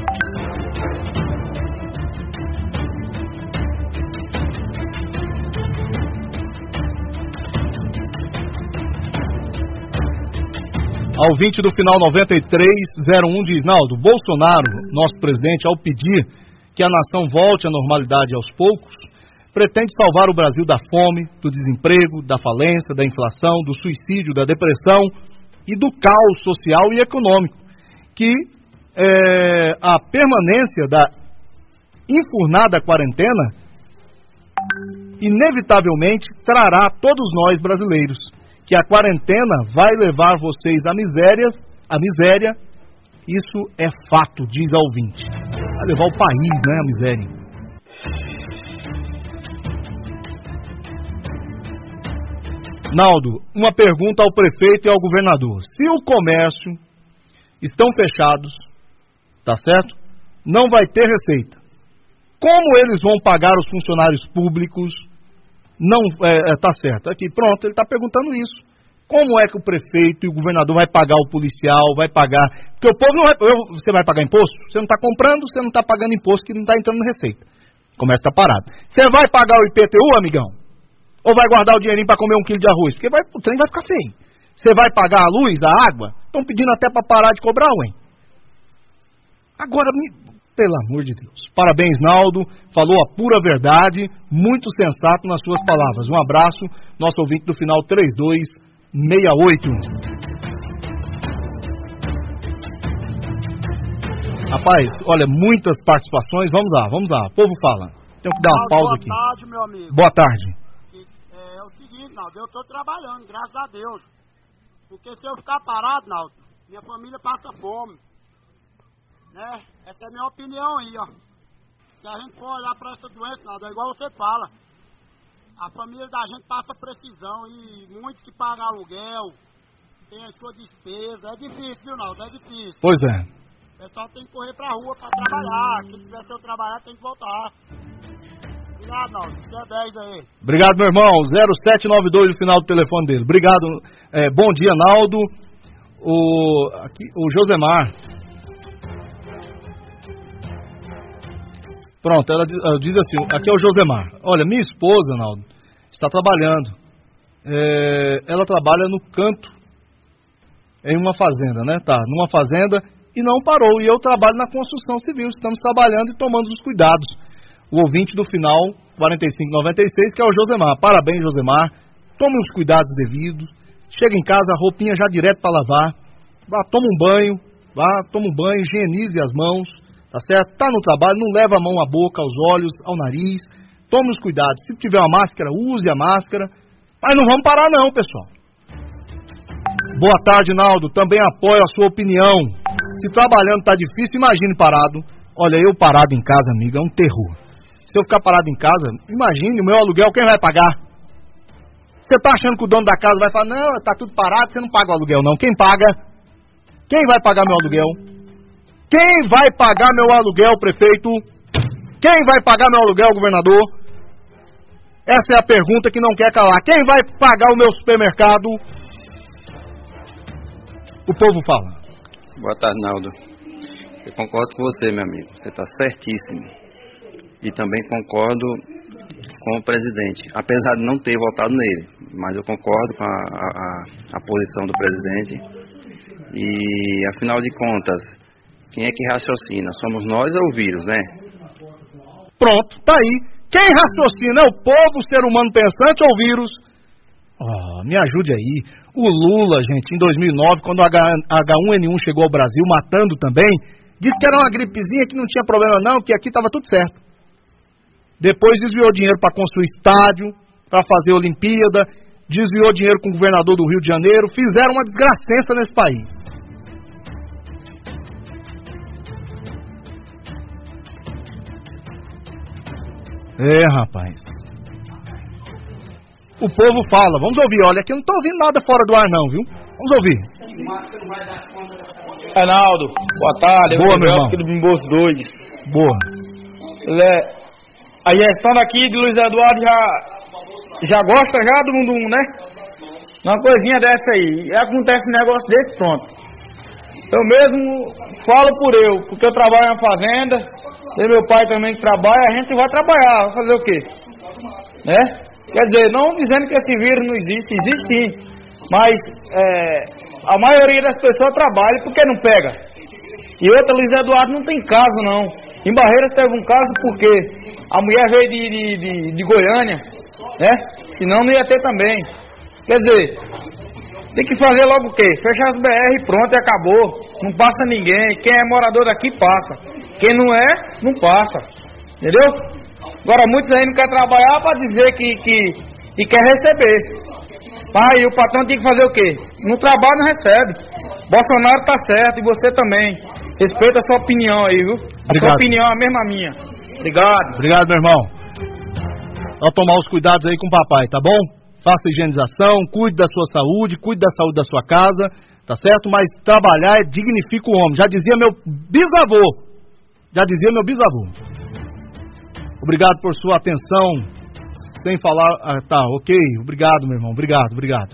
Ao ouvinte do final 9301 diz, Naldo, Bolsonaro, nosso presidente, ao pedir que a nação volte à normalidade aos poucos, pretende salvar o Brasil da fome, do desemprego, da falência, da inflação, do suicídio, da depressão e do caos social e econômico, que a permanência da enfurnada quarentena inevitavelmente trará a todos nós brasileiros, que a quarentena vai levar vocês à miséria, isso é fato, diz a ouvinte. Vai levar o país, né, à miséria. Naldo, uma pergunta ao prefeito e ao governador. Se o comércio estão fechados, tá certo? Não vai ter receita. Como eles vão pagar os funcionários públicos? Não, tá certo. Aqui, pronto, ele está perguntando isso. Como é que o prefeito e o governador vai pagar o policial, vai pagar... Porque o povo não vai... Você vai pagar imposto? Você não está comprando, você não está pagando imposto que não está entrando na receita. O comércio está parado. Você vai pagar o IPTU, amigão? Ou vai guardar o dinheirinho para comer 1 quilo de arroz? Porque o trem vai ficar feio. Você vai pagar a luz, a água? Estão pedindo até para parar de cobrar, ué. Agora, Pelo amor de Deus. Parabéns, Naldo. Falou a pura verdade, muito sensato nas suas palavras. Um abraço, nosso ouvinte do final 3268. Rapaz, olha, muitas participações. Vamos lá. O povo fala. Tenho que dar uma pausa aqui. Boa tarde, meu amigo. Boa tarde. É o seguinte, Naldo, eu estou trabalhando, graças a Deus. Porque se eu ficar parado, Naldo, minha família passa fome. Né? Essa é a minha opinião aí, ó. Se a gente for olhar para essa doença, Naldo, é igual você fala. A família da gente passa precisão e muitos que pagam aluguel, tem a sua despesa. É difícil, viu, Naldo? É difícil. Pois é. O pessoal tem que correr pra rua pra trabalhar. Quem quiser seu trabalhar tem que voltar. Obrigado, Naldo. Você é 10 aí. Obrigado, meu irmão. 0792 o final do telefone dele. Obrigado. Bom dia, Naldo. O Josemar. Pronto, ela diz assim, aqui é o Josemar. Olha, minha esposa, Naldo, está trabalhando. Ela trabalha no canto, em uma fazenda, né? Tá, numa fazenda e não parou. E eu trabalho na construção civil. Estamos trabalhando e tomando os cuidados. O ouvinte do final 4596, que é o Josemar. Parabéns, Josemar. Tome os cuidados devidos. Chega em casa, roupinha já direto para lavar. Vá, toma um banho, higienize as mãos. Tá certo? Tá no trabalho, não leva a mão à boca, aos olhos, ao nariz. Tome os cuidados. Se tiver uma máscara, use a máscara. Mas não vamos parar não, pessoal. Boa tarde, Naldo. Também apoio a sua opinião. Se trabalhando tá difícil, imagine parado. Olha, eu parado em casa, amigo, é um terror. Se eu ficar parado em casa, imagine o meu aluguel, quem vai pagar? Você tá achando que o dono da casa vai falar, não, tá tudo parado, você não paga o aluguel não. Quem paga? Quem vai pagar meu aluguel? Quem vai pagar meu aluguel, prefeito? Quem vai pagar meu aluguel, governador? Essa é a pergunta que não quer calar. Quem vai pagar o meu supermercado? O povo fala. Boa tarde, Naldo. Eu concordo com você, meu amigo. Você está certíssimo. E também concordo com o presidente. Apesar de não ter votado nele. Mas eu concordo com a posição do presidente. E, afinal de contas, quem é que raciocina? Somos nós ou o vírus, né? Pronto, tá aí. Quem raciocina é o povo, o ser humano pensante ou o vírus? Me ajude aí. O Lula, gente, em 2009, quando o H1N1 chegou ao Brasil, matando também, disse que era uma gripezinha, que não tinha problema não, que aqui estava tudo certo. Depois desviou dinheiro para construir estádio, para fazer Olimpíada, desviou dinheiro com o governador do Rio de Janeiro, fizeram uma desgracença nesse país. Rapaz. O povo fala, vamos ouvir, olha, aqui eu não tô ouvindo nada fora do ar não, viu? Vamos ouvir. Reinaldo, boa tarde. Boa, meu irmão. Aqui do Bimboso 2. Boa. A gestão daqui de Luiz Eduardo já gosta já do mundo, né? Uma coisinha dessa aí. E acontece um negócio desse, pronto. Eu mesmo falo porque eu trabalho na fazenda, tem meu pai também que trabalha, a gente vai trabalhar, vai fazer o quê? Né? Quer dizer, não dizendo que esse vírus não existe, existe sim, mas a maioria das pessoas trabalha porque não pega. E outra, Luiz Eduardo não tem caso não. Em Barreiras teve um caso porque a mulher veio de Goiânia, né? Senão não ia ter também. Quer dizer, tem que fazer logo o quê? Fechar as BR e pronto, e acabou. Não passa ninguém. Quem é morador daqui passa. Quem não é, não passa. Entendeu? Agora muitos aí não querem trabalhar para dizer que quer receber. Pai, o patrão tem que fazer o quê? No trabalho não recebe. Bolsonaro tá certo e você também. Respeita a sua opinião aí, viu? A sua opinião é a mesma minha. Obrigado. Obrigado, meu irmão. Vamos tomar os cuidados aí com o papai, tá bom? Faça higienização, cuide da sua saúde, cuide da saúde da sua casa, tá certo? Mas trabalhar dignifica o homem. Já dizia meu bisavô. Obrigado por sua atenção. Sem falar... tá, ok. Obrigado, meu irmão. Obrigado.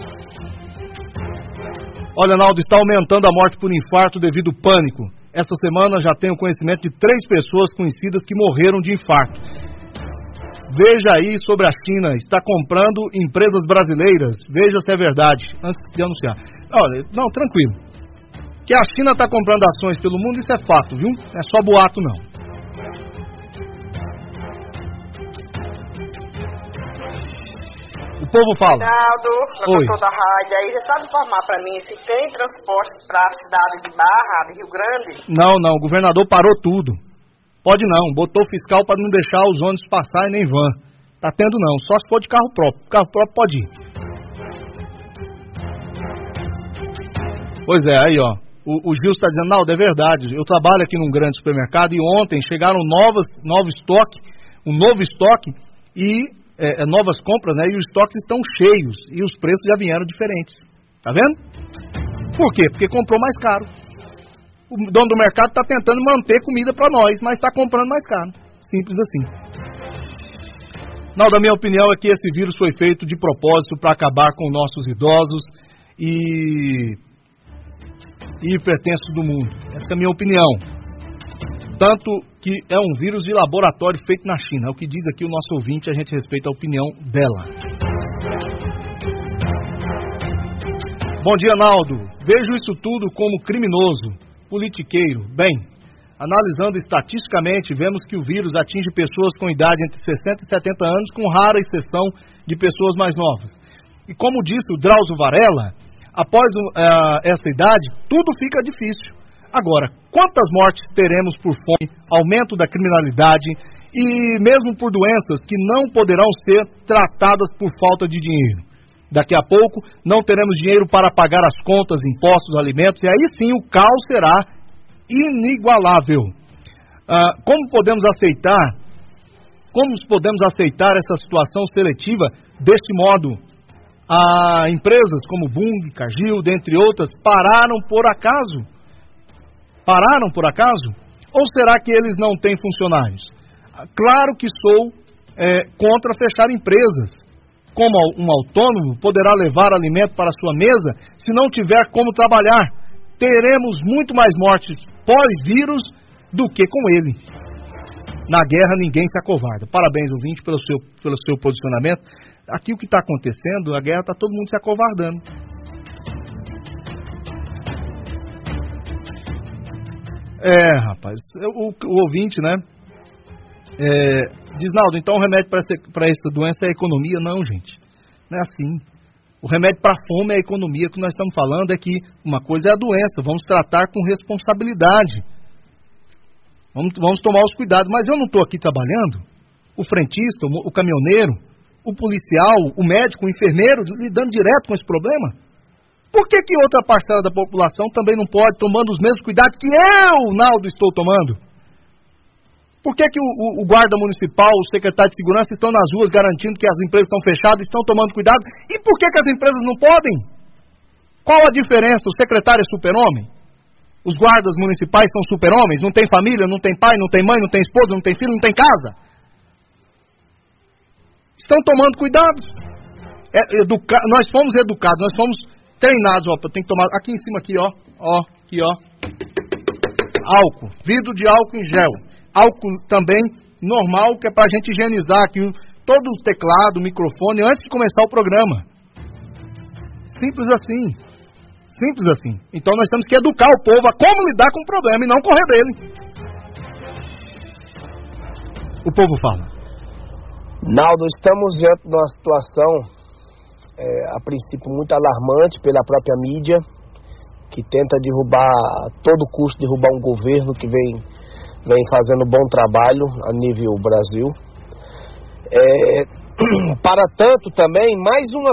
Olha, Naldo, está aumentando a morte por infarto devido ao pânico. Essa semana já tenho conhecimento de 3 pessoas conhecidas que morreram de infarto. Veja aí sobre a China, está comprando empresas brasileiras. Veja se é verdade, antes de anunciar. Olha, não, tranquilo. Que a China está comprando ações pelo mundo, isso é fato, viu? Não é só boato, não. O povo fala. Ronaldo, produtor da rádio, aí você sabe informar pra mim se tem transporte pra cidade de Barra, de Rio Grande? Não, o governador parou tudo. Pode não, botou fiscal para não deixar os ônibus passar e nem van. Tá tendo não, só se for de carro próprio. Carro próprio pode ir. Pois é, aí ó, o Gil está dizendo, Naldo, é verdade, eu trabalho aqui num grande supermercado e ontem chegaram um novo estoque e novas compras, né? E os estoques estão cheios e os preços já vieram diferentes. Tá vendo? Por quê? Porque comprou mais caro. O dono do mercado está tentando manter comida para nós, mas está comprando mais caro. Simples assim. Não, da minha opinião é que esse vírus foi feito de propósito para acabar com nossos idosos e hipertensos do mundo. Essa é a minha opinião. Tanto que é um vírus de laboratório feito na China. É o que diz aqui o nosso ouvinte, a gente respeita a opinião dela. Bom dia, Naldo. Vejo isso tudo como criminoso, politiqueiro. Bem, analisando estatisticamente, vemos que o vírus atinge pessoas com idade entre 60 e 70 anos, com rara exceção de pessoas mais novas. E como disse o Drauzio Varela, após essa idade, tudo fica difícil. Agora, quantas mortes teremos por fome, aumento da criminalidade e mesmo por doenças que não poderão ser tratadas por falta de dinheiro? Daqui a pouco não teremos dinheiro para pagar as contas, impostos, alimentos, e aí sim o caos será inigualável. Como podemos aceitar essa situação seletiva deste modo? Empresas como Bung, Cargill, dentre outras, pararam por acaso? Ou será que eles não têm funcionários? Claro que sou contra fechar empresas. Como um autônomo poderá levar alimento para sua mesa se não tiver como trabalhar? Teremos muito mais mortes pós-vírus do que com ele. Na guerra ninguém se acovarda. Parabéns, ouvinte, pelo seu posicionamento. Aqui o que está acontecendo, a guerra está todo mundo se acovardando. Rapaz, o ouvinte, né? Diz, Naldo, então o remédio para essa doença é a economia? Não, gente, não é assim. O remédio para a fome é a economia. O que nós estamos falando é que uma coisa é a doença, vamos tratar com responsabilidade. Vamos tomar os cuidados, mas eu não estou aqui trabalhando, o frentista, o caminhoneiro, o policial, o médico, o enfermeiro, lidando direto com esse problema? Por que outra parcela da população também não pode, tomando os mesmos cuidados que eu, Naldo, estou tomando? Por que o guarda municipal, o secretário de segurança estão nas ruas garantindo que as empresas estão fechadas, estão tomando cuidado? E por que as empresas não podem? Qual a diferença? O secretário é super-homem? Os guardas municipais são super-homens? Não tem família, não tem pai, não tem mãe, não tem esposa, não tem filho, não tem casa? Estão tomando cuidado. Nós fomos educados, nós fomos treinados, ó, tem que tomar, aqui em cima, aqui, ó, álcool, vidro de álcool em gel, álcool também normal, que é pra gente higienizar aqui todo o teclado, o microfone, antes de começar o programa. Simples assim. Então nós temos que educar o povo a como lidar com o problema e não correr dele. O povo fala. Naldo, estamos diante de uma situação a princípio muito alarmante pela própria mídia, que tenta derrubar, a todo custo derrubar um governo que vem fazendo bom trabalho a nível Brasil. Para tanto também, mais uma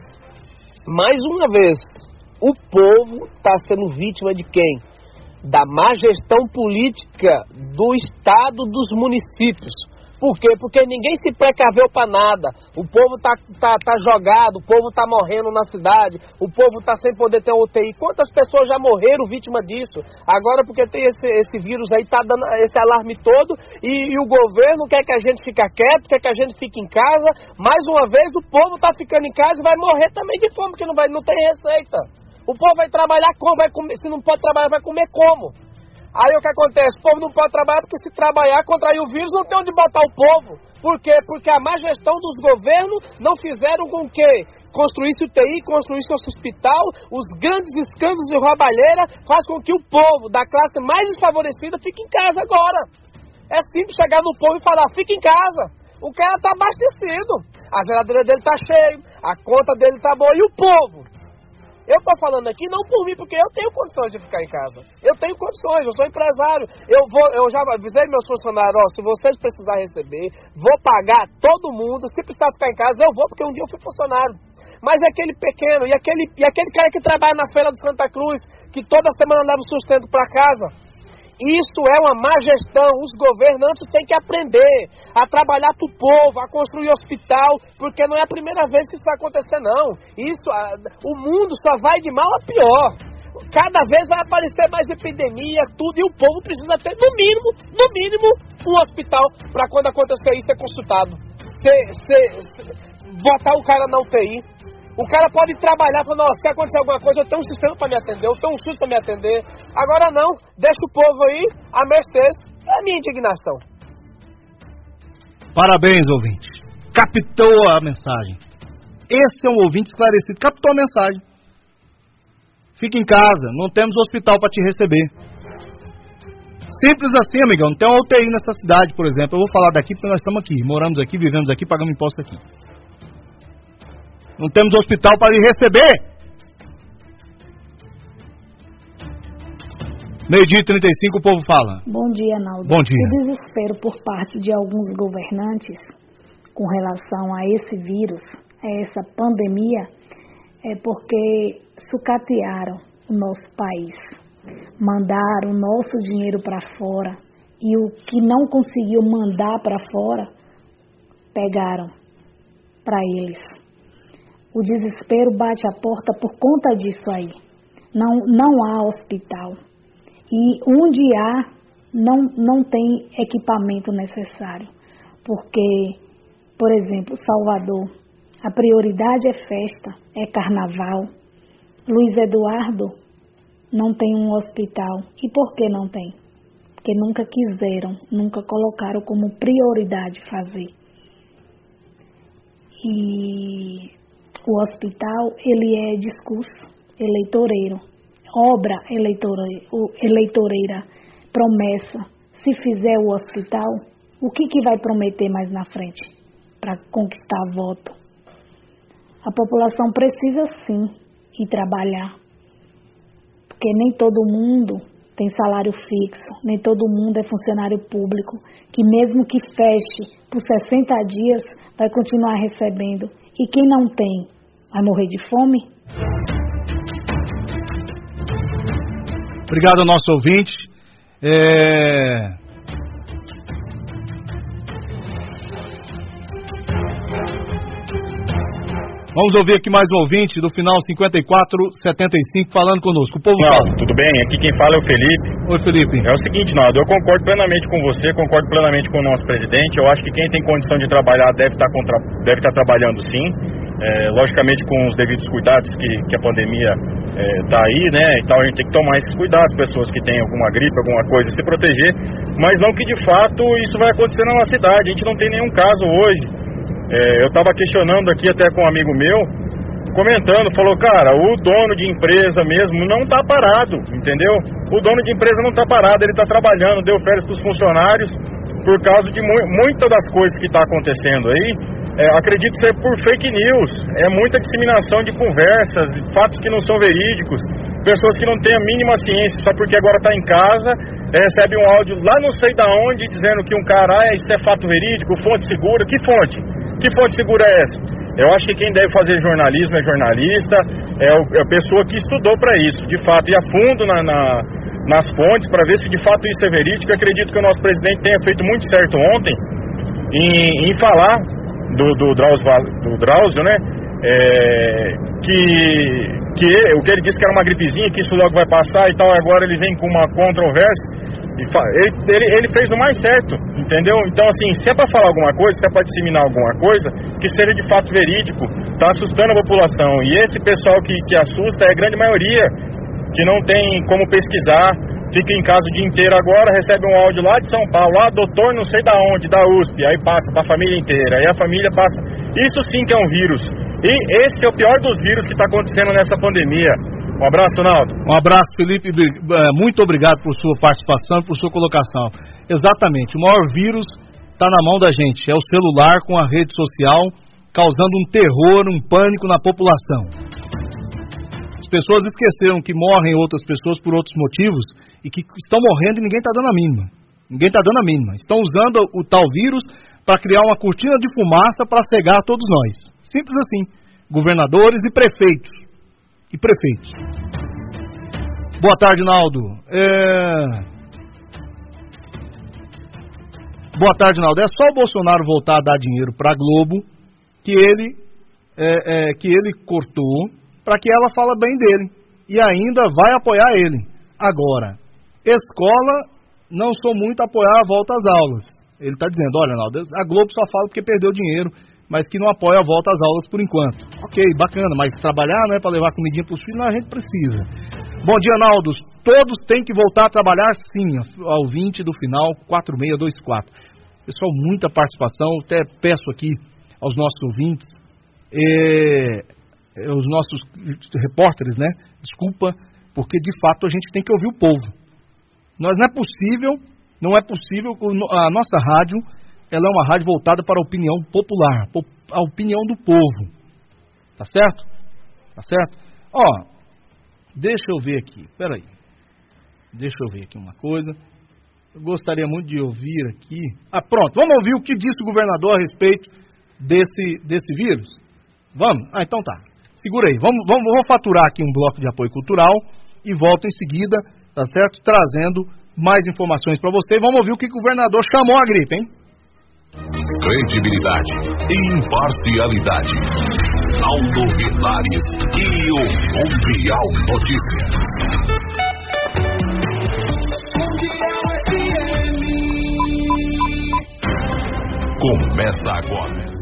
vez, o povo está sendo vítima de quem? Da má gestão política do Estado, dos municípios. Por quê? Porque ninguém se precaveu para nada. O povo tá jogado, o povo tá morrendo na cidade, o povo tá sem poder ter UTI. Quantas pessoas já morreram vítima disso? Agora porque tem esse vírus aí, tá dando esse alarme todo, e o governo quer que a gente fique quieto, quer que a gente fique em casa. Mais uma vez o povo tá ficando em casa e vai morrer também de fome, porque não tem receita. O povo vai trabalhar como? Vai comer, se não pode trabalhar, vai comer como? Aí o que acontece? O povo não pode trabalhar porque se trabalhar, contrair o vírus, não tem onde botar o povo. Por quê? Porque a má gestão dos governos não fizeram com que construísse UTI, construísse hospital, os grandes escândalos de roubalheira faz com que o povo da classe mais desfavorecida fique em casa agora. É simples chegar no povo e falar, fica em casa. O cara tá abastecido, a geladeira dele tá cheia, a conta dele tá boa, e o povo? Eu tô falando aqui não por mim, porque eu tenho condições de ficar em casa. Eu tenho condições, eu sou empresário. Eu já avisei meus funcionários, se vocês precisarem receber, vou pagar todo mundo. Se precisar ficar em casa, eu vou, porque um dia eu fui funcionário. Mas é aquele pequeno, e aquele cara que trabalha na feira de Santa Cruz, que toda semana leva o sustento para casa. Isso é uma má gestão. Os governantes têm que aprender a trabalhar para o povo, a construir hospital, porque não é a primeira vez que isso vai acontecer, não. O mundo só vai de mal a pior. Cada vez vai aparecer mais epidemia, tudo, e o povo precisa ter, no mínimo, um hospital para quando acontecer isso ser consultado. Botar o cara na UTI. O cara pode trabalhar, falando, se acontecer alguma coisa, eu tenho um sistema para me atender, eu tenho um SUS para me atender. Agora não, deixa o povo aí a mercês. É a minha indignação. Parabéns, ouvinte. Captou a mensagem. Esse é um ouvinte esclarecido. Captou a mensagem. Fica em casa, não temos hospital para te receber. Simples assim, amigão. Não tem uma UTI nessa cidade, por exemplo. Eu vou falar daqui porque nós estamos aqui, moramos aqui, vivemos aqui, pagamos imposto aqui. Não temos hospital para lhe receber. 12h35, o povo fala. Bom dia, Naldo. Bom dia. O desespero por parte de alguns governantes com relação a esse vírus, a essa pandemia, é porque sucatearam o nosso país. Mandaram o nosso dinheiro para fora e o que não conseguiu mandar para fora, pegaram para eles. O desespero bate a porta por conta disso aí. Não há hospital. E onde há, não tem equipamento necessário. Porque, por exemplo, Salvador, a prioridade é festa, é carnaval. Luiz Eduardo não tem um hospital. E por que não tem? Porque nunca quiseram, nunca colocaram como prioridade fazer. E o hospital, ele é discurso eleitoreiro, obra eleitoreira, promessa. Se fizer o hospital, o que vai prometer mais na frente para conquistar voto? A população precisa sim ir trabalhar, porque nem todo mundo tem salário fixo, nem todo mundo é funcionário público, que mesmo que feche por 60 dias, vai continuar recebendo. E quem não tem, vai morrer de fome? Obrigado ao nosso ouvinte. Vamos ouvir aqui mais um ouvinte do final 5475 falando conosco. O povo fala. Tudo bem? Aqui quem fala é o Felipe. Oi, Felipe. É o seguinte, Naldo, eu concordo plenamente com você, concordo plenamente com o nosso presidente. Eu acho que quem tem condição de trabalhar deve estar trabalhando sim. Logicamente com os devidos cuidados que a pandemia está aí, né? Então a gente tem que tomar esses cuidados, pessoas que têm alguma gripe, alguma coisa, se proteger, mas não que de fato isso vai acontecer na nossa cidade. A gente não tem nenhum caso hoje. Eu estava questionando aqui até com um amigo meu, comentando, falou, cara, o dono de empresa mesmo não está parado, entendeu? O dono de empresa não está parado, ele está trabalhando, deu férias para os funcionários, por causa de muitas das coisas que está acontecendo aí. Acredito ser por fake news, é muita disseminação de conversas, fatos que não são verídicos, pessoas que não têm a mínima ciência, só porque agora está em casa, recebe um áudio lá não sei da onde, dizendo que um cara, isso é fato verídico, fonte segura. Que fonte? Que fonte segura é essa? Eu acho que quem deve fazer jornalismo é jornalista, é a pessoa que estudou para isso, de fato, e a fundo nas fontes, para ver se de fato isso é verídico. Eu acredito que o nosso presidente tenha feito muito certo ontem em falar do Drauzio, né? Que o que ele disse que era uma gripezinha, que isso logo vai passar e tal, agora ele vem com uma controvérsia. Ele fez o mais certo, entendeu? Então, assim, se é para falar alguma coisa, se é para disseminar alguma coisa, que seja de fato verídico, tá assustando a população. E esse pessoal que assusta é a grande maioria, que não tem como pesquisar, fica em casa o dia inteiro agora, recebe um áudio lá de São Paulo, doutor não sei da onde, da USP, aí passa para a família inteira, aí a família passa. Isso sim que é um vírus. E esse é o pior dos vírus que está acontecendo nessa pandemia. Um abraço, Naldo. Um abraço, Felipe. Muito obrigado por sua participação, por sua colocação. Exatamente, o maior vírus está na mão da gente. É o celular com a rede social, causando um terror, um pânico na população. As pessoas esqueceram que morrem outras pessoas por outros motivos e que estão morrendo e ninguém está dando a mínima. Ninguém está dando a mínima. Estão usando o tal vírus para criar uma cortina de fumaça para cegar todos nós. Simples assim. Governadores e prefeitos. Boa tarde, Naldo. Boa tarde, Naldo. É só o Bolsonaro voltar a dar dinheiro para a Globo que ele cortou para que ela fale bem dele. E ainda vai apoiar ele. Agora, escola, não sou muito a apoiar a volta às aulas. Ele está dizendo, olha, Naldo, a Globo só fala porque perdeu dinheiro, mas que não apoia a volta às aulas por enquanto. Ok, bacana, mas trabalhar, né, para levar comidinha para os filhos, a gente precisa. Bom dia, Naldo. Todos têm que voltar a trabalhar, sim, ao 20 do final, 4624. Pessoal, muita participação. Até peço aqui aos nossos ouvintes, os nossos repórteres, né? Desculpa, porque de fato a gente tem que ouvir o povo. Não é possível, a nossa rádio, ela é uma rádio voltada para a opinião popular, a opinião do povo. Tá certo? Tá certo? Ó, deixa eu ver aqui, peraí. Deixa eu ver aqui uma coisa. Eu gostaria muito de ouvir aqui. Pronto, vamos ouvir o que disse o governador a respeito desse vírus? Vamos? Então tá. Segura aí. Vou faturar aqui um bloco de apoio cultural e volto em seguida, tá certo? Trazendo mais informações para você. Vamos ouvir o que o governador chamou a gripe, hein? Credibilidade e imparcialidade. Naldo Vilares e o Mundial Notícias. Começa agora.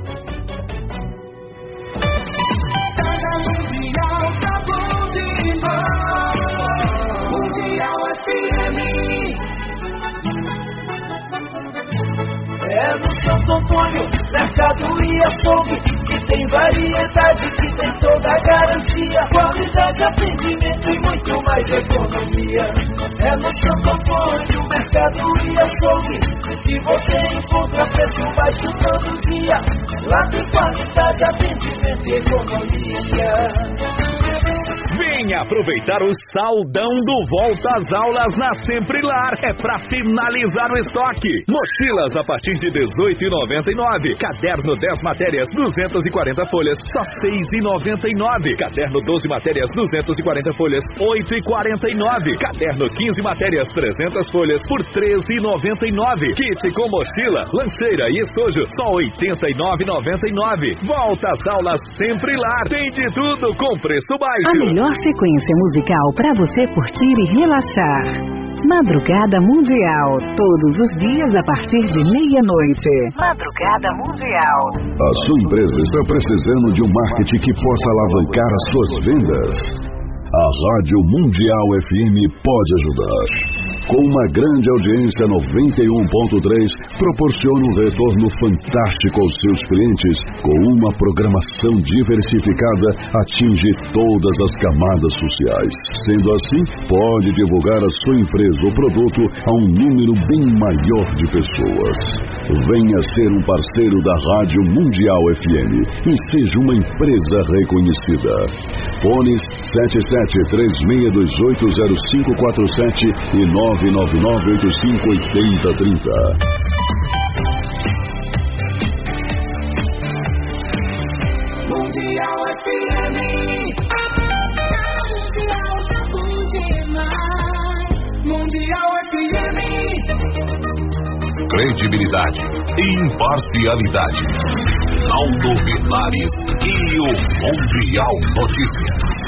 É no Santo Antônio, mercado e açougue, que tem variedade, que tem toda a garantia, qualidade, atendimento e muito mais economia. É no Santo Antônio, mercado e açougue, que você encontra preço baixo todo dia. Lá tem qualidade, atendimento e economia. Venha aproveitar o saldão do Volta às Aulas na Sempre Lar. É para finalizar o estoque. Mochilas a partir de R$18,99. Caderno 10 matérias, 240 folhas, só R$6,99. Caderno 12 matérias, 240 folhas, R$8,49. Caderno 15 matérias, 300 folhas, por R$13,99. Kit com mochila, lancheira e estojo, só R$89,99. Volta às Aulas Sempre Lar. Tem de tudo com preço baixo. A melhor sequência musical para você curtir e relaxar. Madrugada Mundial, todos os dias a partir de meia-noite. Madrugada Mundial. A sua empresa está precisando de um marketing que possa alavancar as suas vendas? A Rádio Mundial FM pode ajudar. Com uma grande audiência 91.3, proporciona um retorno fantástico aos seus clientes. Com uma programação diversificada, atinge todas as camadas sociais. Sendo assim, pode divulgar a sua empresa ou produto a um número bem maior de pessoas. Venha ser um parceiro da Rádio Mundial FM e seja uma empresa reconhecida. Fones 7736280547 e 999858030. Mundial FM. Mundial FM. Credibilidade e imparcialidade. Naldo Vilares e o Mundial Notícias.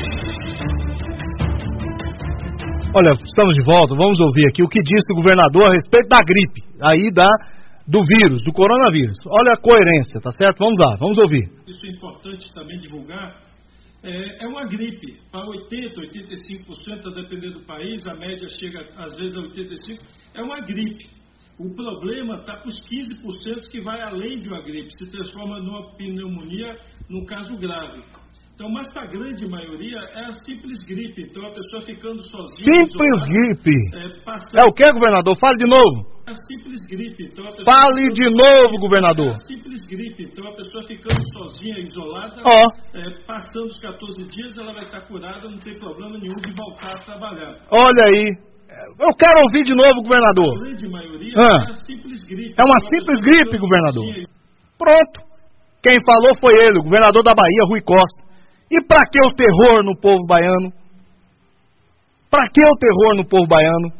Olha, estamos de volta, vamos ouvir aqui o que disse o governador a respeito da gripe, aí do vírus, do coronavírus. Olha a coerência, tá certo? Vamos lá, vamos ouvir. Isso é importante também divulgar, é uma gripe. Para 80%, 85%, a depender do país, a média chega às vezes a 85%, é uma gripe. O problema está para os 15% que vai além de uma gripe, se transforma numa pneumonia, num caso grave. Então, mas para a grande maioria é a simples gripe. Então, a pessoa ficando sozinha... Simples isolada, gripe? Passando... É o que, governador? Fale de novo. É a simples gripe. Então, a pessoa Fale de novo, governador. É a simples gripe. Então, a pessoa ficando sozinha, isolada, passando os 14 dias, ela vai estar curada, não tem problema nenhum de voltar a trabalhar. Olha aí. Eu quero ouvir de novo, governador. A grande maioria é a simples gripe. É uma simples gripe, governador. Pronto. Quem falou foi ele, o governador da Bahia, Rui Costa. E pra que o terror no povo baiano? Pra que o terror no povo baiano?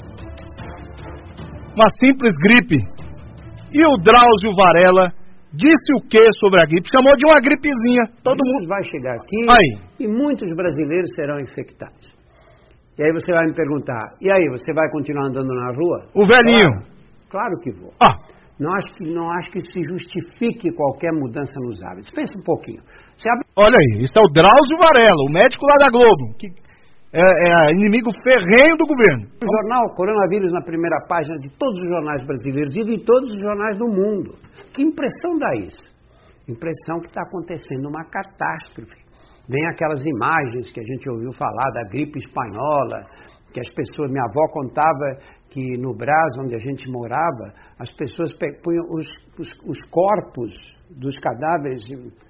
Uma simples gripe. E o Drauzio Varela disse o que sobre a gripe? Chamou de uma gripezinha. Todo mundo vai chegar aqui aí. E muitos brasileiros serão infectados. E aí você vai me perguntar, e aí, você vai continuar andando na rua? O velhinho. Claro que vou. Não acho que se justifique qualquer mudança nos hábitos. Pensa um pouquinho. Olha aí, isso é o Drauzio Varela, o médico lá da Globo, que é inimigo ferrenho do governo. O jornal Coronavírus na primeira página de todos os jornais brasileiros e de todos os jornais do mundo. Que impressão dá isso? Impressão que está acontecendo uma catástrofe. Vem aquelas imagens que a gente ouviu falar da gripe espanhola, que as pessoas, minha avó contava que no Brás, onde a gente morava, as pessoas punham os corpos dos cadáveres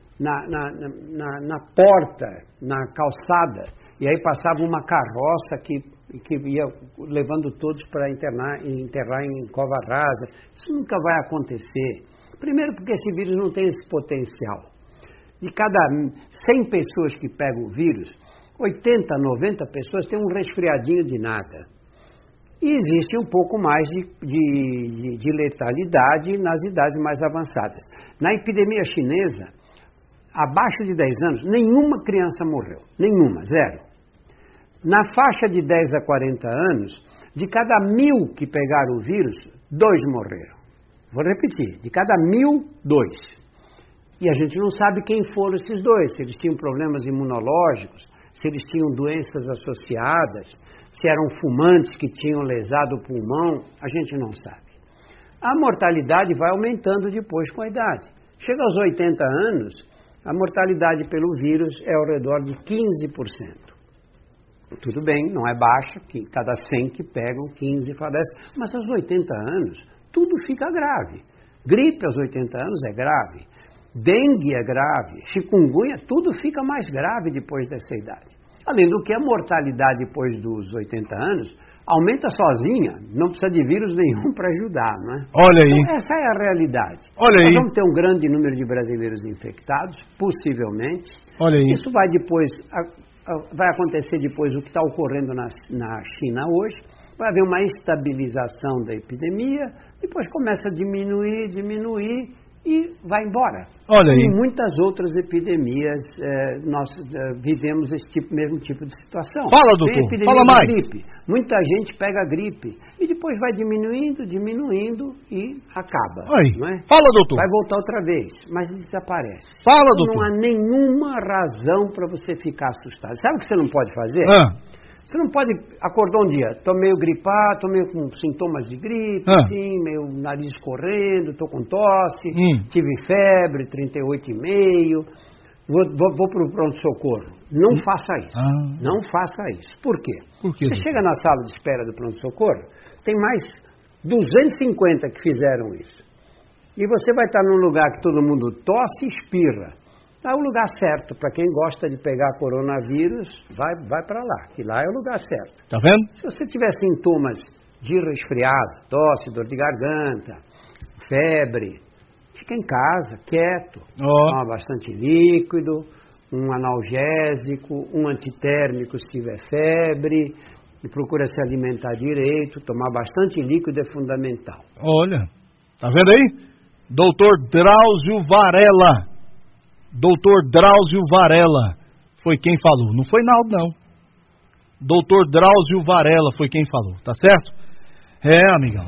na porta, na calçada, e aí passava uma carroça que ia levando todos para enterrar em cova rasa. Isso nunca vai acontecer. Primeiro porque esse vírus não tem esse potencial. De cada 100 pessoas que pegam o vírus, 80, 90 pessoas têm um resfriadinho de nada. E existe um pouco mais de letalidade nas idades mais avançadas. Na epidemia chinesa, abaixo de 10 anos, nenhuma criança morreu. Nenhuma, zero. Na faixa de 10 a 40 anos, de cada 1.000 que pegaram o vírus, 2 morreram. Vou repetir, de cada 1.000, 2. E a gente não sabe quem foram esses 2, se eles tinham problemas imunológicos, se eles tinham doenças associadas, se eram fumantes que tinham lesado o pulmão, a gente não sabe. A mortalidade vai aumentando depois com a idade. Chega aos 80 anos, a mortalidade pelo vírus é ao redor de 15%. Tudo bem, não é baixa, que cada 100 que pegam, 15 falecem, mas aos 80 anos, tudo fica grave. Gripe aos 80 anos é grave. Dengue é grave, chikungunya, tudo fica mais grave depois dessa idade. Além do que a mortalidade depois dos 80 anos aumenta sozinha, não precisa de vírus nenhum para ajudar, não é? Olha aí. Então, essa é a realidade. Olha aí. Nós vamos ter um grande número de brasileiros infectados, possivelmente. Olha aí. Isso vai depois, vai acontecer depois o que está ocorrendo na China hoje. Vai haver uma estabilização da epidemia, depois começa a diminuir e vai embora. Olha aí. Em muitas outras epidemias, nós vivemos esse mesmo tipo de situação. Fala, doutor. Fala mais. Gripe. Muita gente pega gripe e depois vai diminuindo e acaba. Aí. Não é? Fala, doutor. Vai voltar outra vez, mas desaparece. Fala, então, doutor. Não há nenhuma razão para você ficar assustado. Sabe o que você não pode fazer? Você não pode acordar um dia, estou meio gripado, estou meio com sintomas de gripe, assim, meio nariz correndo, estou com tosse, tive febre, 38,5, vou para o pronto-socorro. Não faça isso. Não faça isso. Por quê? Você chega na sala de espera do pronto-socorro, tem mais 250 que fizeram isso. E você vai estar num lugar que todo mundo tosse e espirra. É o lugar certo. Para quem gosta de pegar coronavírus, vai para lá, que lá é o lugar certo. Tá vendo? Se você tiver sintomas de resfriado, tosse, dor de garganta, febre, fica em casa, quieto. Toma bastante líquido, um analgésico, um antitérmico se tiver febre, e procura se alimentar direito, tomar bastante líquido é fundamental. Olha, tá vendo aí? Doutor Drauzio Varela. Doutor Drauzio Varela foi quem falou. Não foi Naldo, não. Doutor Drauzio Varela foi quem falou, tá certo? Amigão.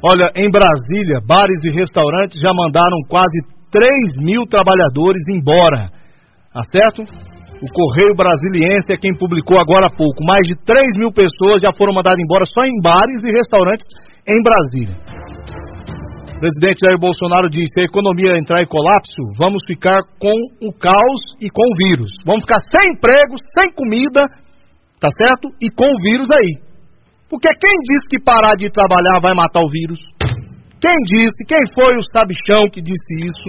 Olha, em Brasília, bares e restaurantes já mandaram quase 3.000 trabalhadores embora. Tá certo? O Correio Brasiliense é quem publicou agora há pouco. Mais de 3.000 pessoas já foram mandadas embora só em bares e restaurantes em Brasília. O presidente Jair Bolsonaro disse: se a economia entrar em colapso, vamos ficar com o caos e com o vírus. Vamos ficar sem emprego, sem comida, tá certo? E com o vírus aí. Porque quem disse que parar de trabalhar vai matar o vírus? Quem disse? Quem foi o sabichão que disse isso?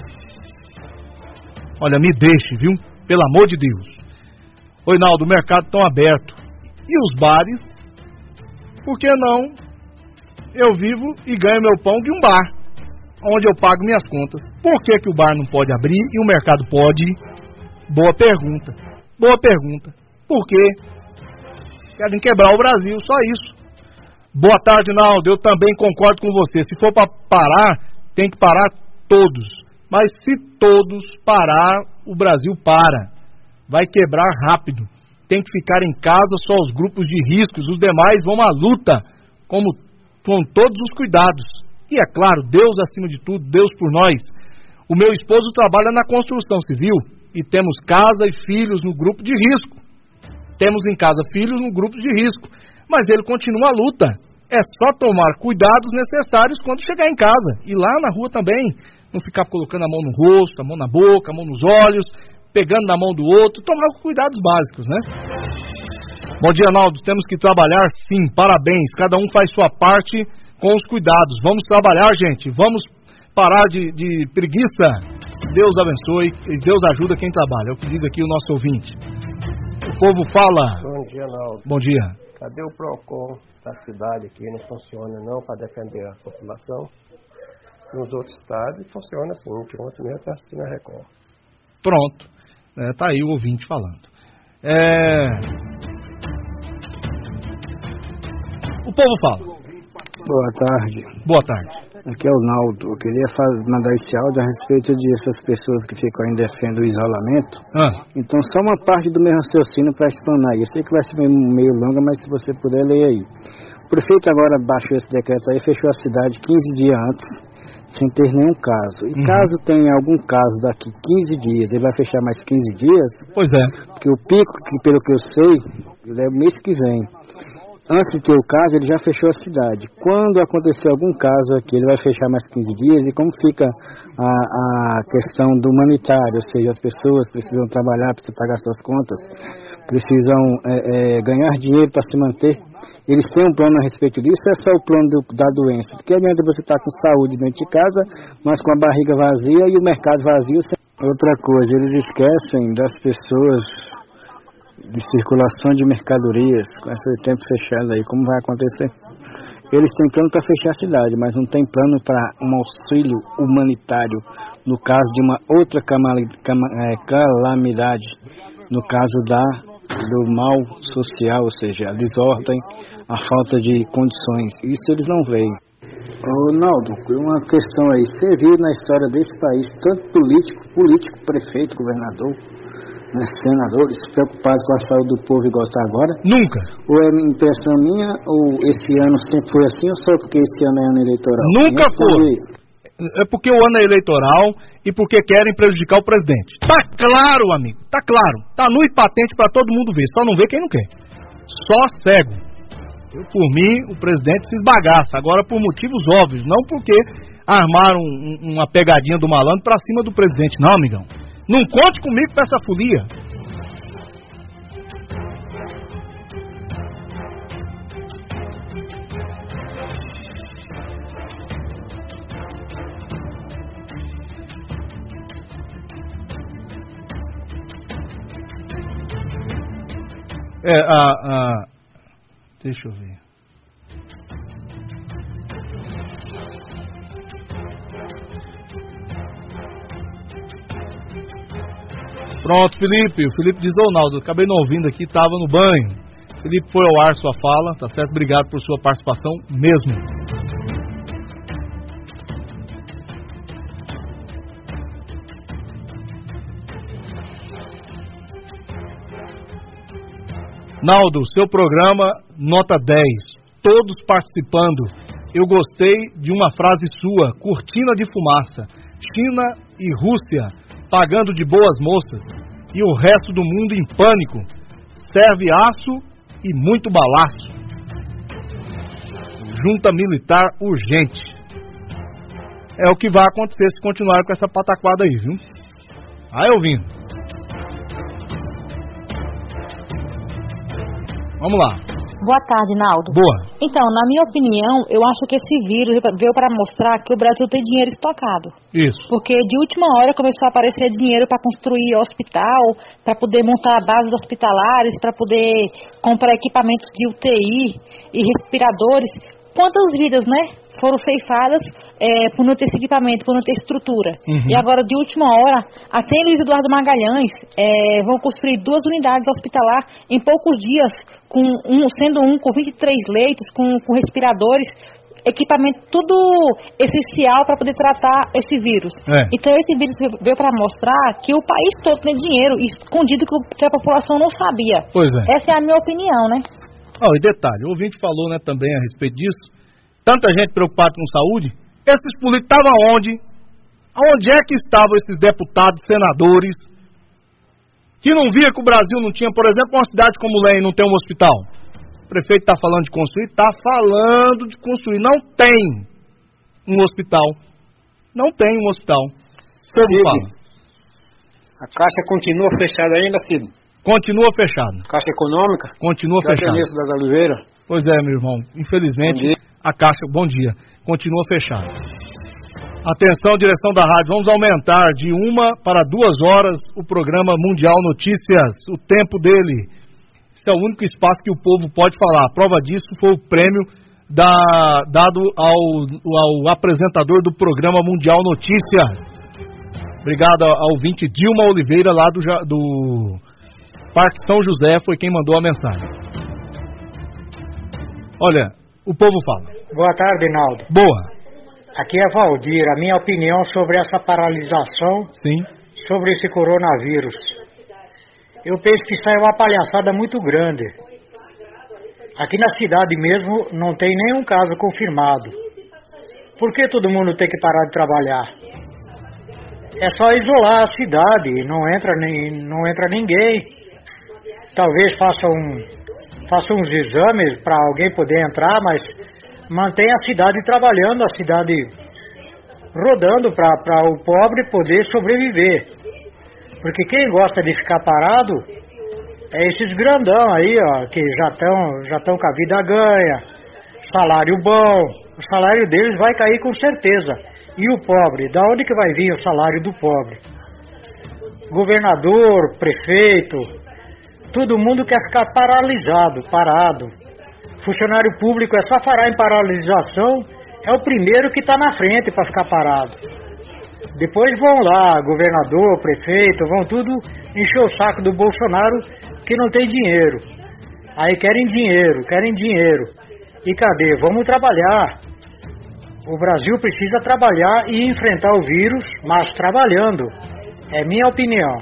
Olha, me deixe, viu? Pelo amor de Deus. Oi, Naldo, o mercado tão aberto. E os bares? Por que não? Eu vivo e ganho meu pão de um bar, onde eu pago minhas contas. Por que que o bar não pode abrir e o mercado pode? Boa pergunta. Boa pergunta. Por quê? Querem quebrar o Brasil, só isso. Boa tarde, Naldo. Eu também concordo com você. Se for para parar, tem que parar todos. Mas se todos parar, o Brasil para. Vai quebrar rápido. Tem que ficar em casa só os grupos de riscos. Os demais vão à luta, com todos os cuidados. E é claro, Deus acima de tudo, Deus por nós. O meu esposo trabalha na construção civil e temos casa e filhos no grupo de risco. Temos em casa filhos no grupo de risco, mas ele continua a luta. É só tomar cuidados necessários quando chegar em casa. E lá na rua também. Não ficar colocando a mão no rosto, a mão na boca, a mão nos olhos, pegando na mão do outro. Tomar cuidados básicos, né? Bom dia, Naldo. Temos que trabalhar sim, parabéns. Cada um faz sua parte com os cuidados. Vamos trabalhar, gente. Vamos parar de preguiça. Deus abençoe e Deus ajuda quem trabalha. É o que diz aqui o nosso ouvinte. O povo fala. Bom dia, Naldo. Bom dia. Cadê o PROCON da cidade aqui? Não funciona não para defender a população. Nos outros estados funciona assim, que ontem mesmo está assistindo a Record. Pronto. Tá aí o ouvinte falando. O povo fala. Boa tarde. Boa tarde. Aqui é o Naldo. Eu queria mandar esse áudio a respeito dessas pessoas que ficam aí defendendo o isolamento. Então, só uma parte do meu raciocínio para explanar. Eu sei que vai ser meio longa, mas se você puder, ler aí. O prefeito agora baixou esse decreto aí, fechou a cidade 15 dias antes, sem ter nenhum caso. E caso tenha algum caso daqui 15 dias, ele vai fechar mais 15 dias? Pois é. Porque o pico, que pelo que eu sei, ele é o mês que vem. Antes de ter o caso, ele já fechou a cidade. Quando acontecer algum caso aqui, ele vai fechar mais 15 dias. E como fica a questão do humanitário, ou seja, as pessoas precisam trabalhar, precisam pagar suas contas, precisam ganhar dinheiro para se manter. Eles têm um plano a respeito disso, é só o plano da doença. Porque adianta você estar com saúde dentro de casa, mas com a barriga vazia e o mercado vazio. Outra coisa, eles esquecem das pessoas de circulação de mercadorias, com esse tempo fechado aí, como vai acontecer? Eles têm plano para fechar a cidade, mas não tem plano para um auxílio humanitário, no caso de uma outra calamidade, no caso do mal social, ou seja, a desordem, a falta de condições. Isso eles não veem. Ronaldo, uma questão aí, você viu na história desse país, tanto político, prefeito, governador, senadores preocupados com a saúde do povo igual está agora? Nunca. Ou é impressão minha, ou esse ano sempre foi assim, ou só porque esse ano é ano eleitoral? Nunca foi. É porque o ano é eleitoral e porque querem prejudicar o presidente. Tá claro, amigo, tá claro. Tá nu e patente para todo mundo ver, só não vê quem não quer. Só cego. Por mim, o presidente se esbagaça, agora por motivos óbvios, não porque armaram uma pegadinha do malandro para cima do presidente, não, amigão. Não conte comigo pra essa folia. Deixa eu ver. Pronto, Felipe. O Felipe diz: Ronaldo, acabei não ouvindo aqui, estava no banho. Felipe, foi ao ar sua fala, tá certo? Obrigado por sua participação mesmo. Naldo, seu programa, nota 10. Todos participando. eu gostei de uma frase sua, cortina de fumaça. China e Rússia pagando de boas moças e o resto do mundo em pânico. Serve aço e muito balaço. Junta militar urgente. É o que vai acontecer se continuar com essa pataquada aí, viu? Aí ouvindo. Vamos lá. Boa tarde, Naldo. Boa. Então, na minha opinião, eu acho que esse vírus veio para mostrar que o Brasil tem dinheiro estocado. Isso. Porque de última hora começou a aparecer dinheiro para construir hospital, para poder montar bases hospitalares, para poder comprar equipamentos de UTI e respiradores. Quantas vidas, né, foram ceifadas por não ter esse equipamento, por não ter estrutura. Uhum. E agora, de última hora, até em Luiz Eduardo Magalhães, vão construir 2 unidades hospitalares em poucos dias, sendo um com 23 leitos, com respiradores, equipamento tudo essencial para poder tratar esse vírus. Então, esse vírus veio para mostrar que o país todo tem dinheiro escondido que a população não sabia. Pois é. Essa é a minha opinião, né? E detalhe, o ouvinte falou, né, também a respeito disso. Tanta gente preocupada com saúde. Esses políticos estavam aonde? Aonde é que estavam esses deputados, senadores, que não via que o Brasil não tinha, por exemplo, uma cidade como Lenha não tem um hospital? O prefeito está falando de construir? Está falando de construir. Não tem um hospital. Não tem um hospital. Como fala? A Caixa continua fechada ainda, Cid? Continua fechada. Caixa Econômica? Continua fechada. das Oliveiras? Pois é, meu irmão. Infelizmente, a Caixa, bom dia, continua fechada. Atenção, direção da rádio, vamos aumentar de 1 para 2 horas o programa Mundial Notícias, o tempo dele. Esse é o único espaço que o povo pode falar. A prova disso foi o prêmio dado ao apresentador do programa Mundial Notícias. Obrigado ao ouvinte Dilma Oliveira, lá do Parque São José, foi quem mandou a mensagem. Olha, o povo fala. Boa tarde, Naldo. Boa. Aqui é Valdir. A minha opinião sobre essa paralisação, sobre esse coronavírus. Eu penso que isso é uma palhaçada muito grande. Aqui na cidade mesmo não tem nenhum caso confirmado. Por que todo mundo tem que parar de trabalhar? É só isolar a cidade, não entra ninguém. Talvez faça uns exames para alguém poder entrar, mas mantém a cidade trabalhando, a cidade rodando para o pobre poder sobreviver. Porque quem gosta de ficar parado é esses grandão aí, ó, que já estão com a vida ganha, salário bom, o salário deles vai cair com certeza. E o pobre, da onde que vai vir o salário do pobre? Governador, prefeito, todo mundo quer ficar parado. Funcionário público é só parar em paralisação, é o primeiro que está na frente para ficar parado. Depois vão lá, governador, prefeito, vão tudo encher o saco do Bolsonaro que não tem dinheiro. Aí querem dinheiro. E cadê? Vamos trabalhar. O Brasil precisa trabalhar e enfrentar o vírus, mas trabalhando. É minha opinião.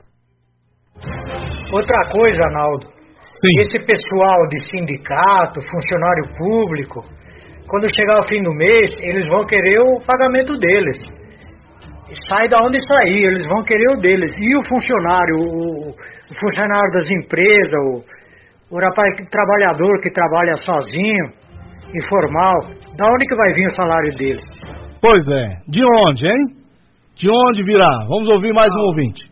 Outra coisa, Naldo. Esse pessoal de sindicato, funcionário público, quando chegar o fim do mês, eles vão querer o pagamento deles. Sai da onde sair, eles vão querer o deles. E o funcionário, o funcionário das empresas, o rapaz trabalhador que trabalha sozinho, informal, da onde que vai vir o salário dele? Pois é, de onde, hein? De onde virá? Vamos ouvir mais um ouvinte.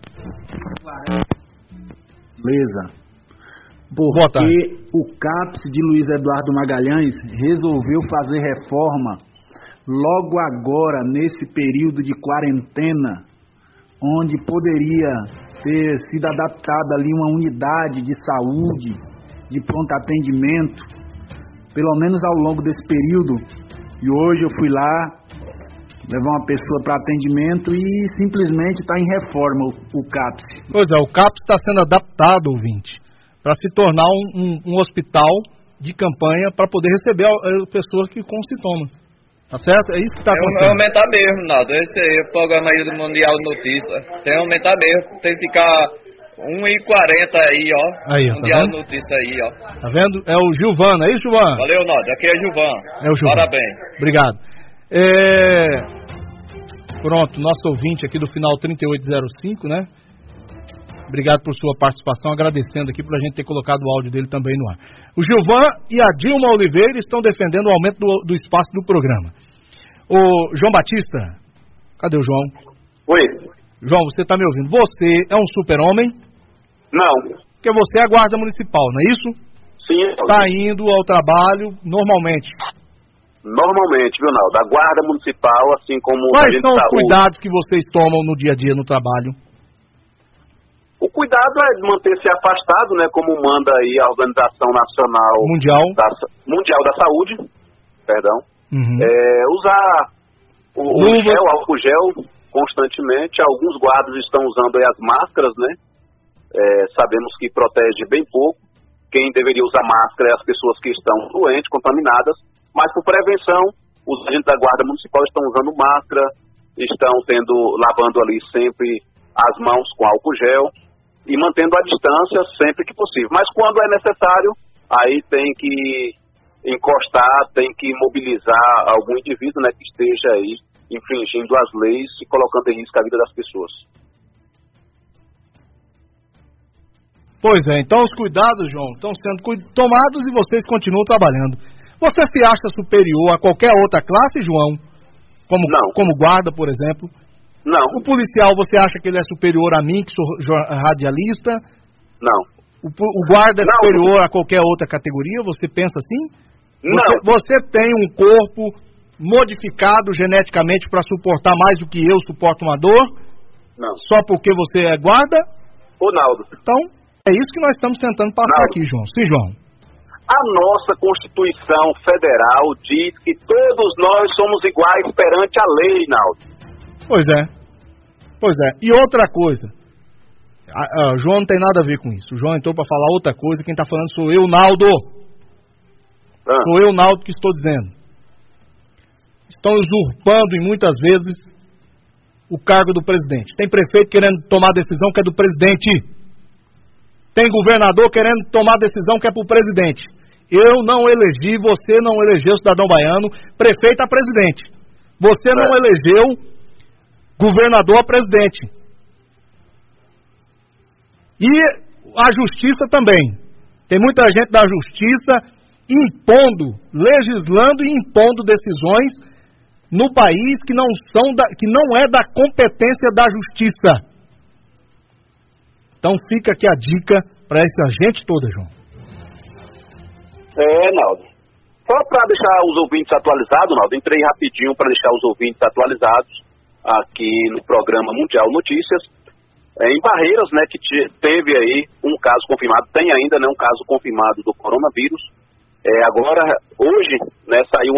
Beleza. Porque o CAPS de Luiz Eduardo Magalhães resolveu fazer reforma logo agora, nesse período de quarentena, onde poderia ter sido adaptada ali uma unidade de saúde, de pronto atendimento, pelo menos ao longo desse período. E hoje eu fui lá levar uma pessoa para atendimento e simplesmente está em reforma o CAPS. Pois é, o CAPS está sendo adaptado, ouvinte, para se tornar um hospital de campanha para poder receber pessoas com sintomas. Tá certo? É isso que está acontecendo. Tem que aumentar mesmo, Naldo. Esse aí, o programa aí do Mundial Notícias. Tem que aumentar mesmo. Tem que ficar 1h40 aí, ó. Aí, ó, Mundial tá vendo? Notícia aí, ó. Tá vendo? É o Gilvan, não é isso, Gilvan? Valeu, Naldo. Aqui é Gilvan. É o Gilvan. Parabéns. Obrigado. Pronto, nosso ouvinte aqui do final 3805, né? Obrigado por sua participação, agradecendo aqui por a gente ter colocado o áudio dele também no ar. O Gilvan e a Dilma Oliveira estão defendendo o aumento do espaço do programa. O João Batista, cadê o João? Oi. João, você está me ouvindo? Você é um super-homem? Não. Porque você é a guarda municipal, não é isso? Sim. Está indo ao trabalho normalmente? Normalmente, viu, Naldo? A guarda municipal, assim como... Quais são os cuidados que vocês tomam no dia a dia no trabalho? O cuidado é manter-se afastado, né, como manda aí a Organização Nacional Mundial da Saúde, perdão. Usar o gel, álcool gel, constantemente. Alguns guardas estão usando aí as máscaras, né? Sabemos que protege bem pouco. Quem deveria usar máscara é as pessoas que estão doentes, contaminadas. Mas por prevenção, os agentes da Guarda Municipal estão usando máscara, estão lavando ali sempre as mãos com álcool gel e mantendo a distância sempre que possível. Mas quando é necessário, aí tem que encostar, tem que mobilizar algum indivíduo, né, que esteja aí infringindo as leis e colocando em risco a vida das pessoas. Pois é, então os cuidados, João, estão sendo tomados e vocês continuam trabalhando. Você se acha superior a qualquer outra classe, João? Como guarda, por exemplo? Não. O policial, você acha que ele é superior a mim, que sou radialista? Não. O guarda é superior a qualquer outra categoria? Você pensa assim? Não. Você tem um corpo modificado geneticamente para suportar mais do que eu suporto uma dor? Não. Só porque você é guarda? Naldo. Então, é isso que nós estamos tentando passar aqui, João. Sim, João. A nossa Constituição Federal diz que todos nós somos iguais perante a lei, Naldo. Pois é. E outra coisa. O João não tem nada a ver com isso. O João entrou para falar outra coisa. Quem está falando sou eu, Naldo. Sou eu, Naldo, que estou dizendo. Estão usurpando, e muitas vezes, o cargo do presidente. Tem prefeito querendo tomar decisão que é do presidente. Tem governador querendo tomar decisão que é pro presidente. Eu não elegi, você não elegeu, cidadão baiano, prefeito a presidente. Você não elegeu governador a presidente. E a justiça também. Tem muita gente da justiça legislando e impondo decisões no país que não é da competência da justiça. Então fica aqui a dica para essa gente toda, João. Naldo. Só para deixar os ouvintes atualizados, Naldo, entrei rapidinho para deixar os ouvintes atualizados aqui no programa Mundial Notícias, em Barreiras, né, que teve aí um caso confirmado, tem ainda, né, um caso confirmado do coronavírus. Agora, hoje, né, saiu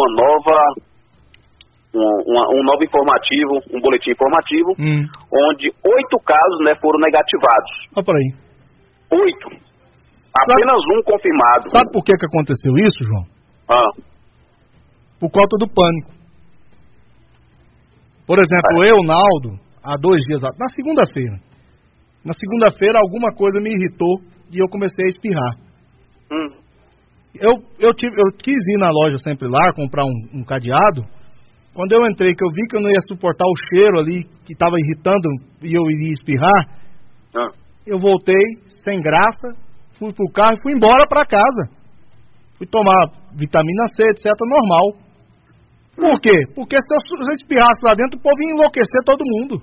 um novo informativo, um boletim informativo, onde 8 casos, né, foram negativados. Olha por aí. 8. Apenas um confirmado. Sabe por que aconteceu isso, João? Por conta do pânico. Por exemplo, eu, Naldo, há 2 dias atrás, na segunda-feira alguma coisa me irritou e eu comecei a espirrar. Eu quis ir na loja Sempre Lar, comprar um cadeado. Quando eu entrei, que eu vi que eu não ia suportar o cheiro ali, que estava irritando, e eu iria espirrar, eu voltei, sem graça, fui pro carro e fui embora para casa. Fui tomar vitamina C, etc, normal. Por quê? Porque se eu espirrasse lá dentro, o povo ia enlouquecer todo mundo.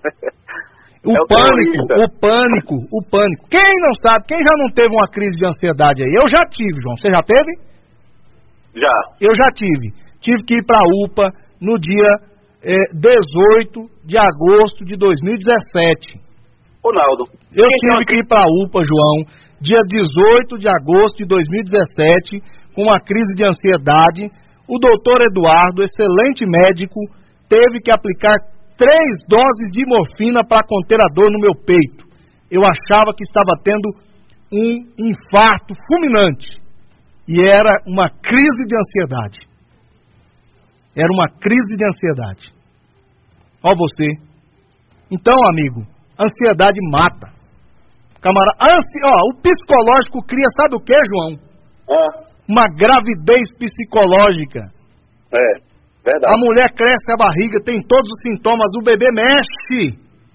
O pânico. Quem não sabe, quem já não teve uma crise de ansiedade aí? Eu já tive, João. Você já teve? Já. Eu já tive. Tive que ir pra UPA no dia 18 de agosto de 2017. Naldo. Eu tive que ir pra UPA, João, dia 18 de agosto de 2017, com uma crise de ansiedade. O doutor Eduardo, excelente médico, teve que aplicar 3 doses de morfina para conter a dor no meu peito. Eu achava que estava tendo um infarto fulminante. E era uma crise de ansiedade. Era uma crise de ansiedade. Ó você. Então, amigo, ansiedade mata. O psicológico cria, sabe o que, João? Uma gravidez psicológica. Verdade. A mulher cresce a barriga, tem todos os sintomas, o bebê mexe.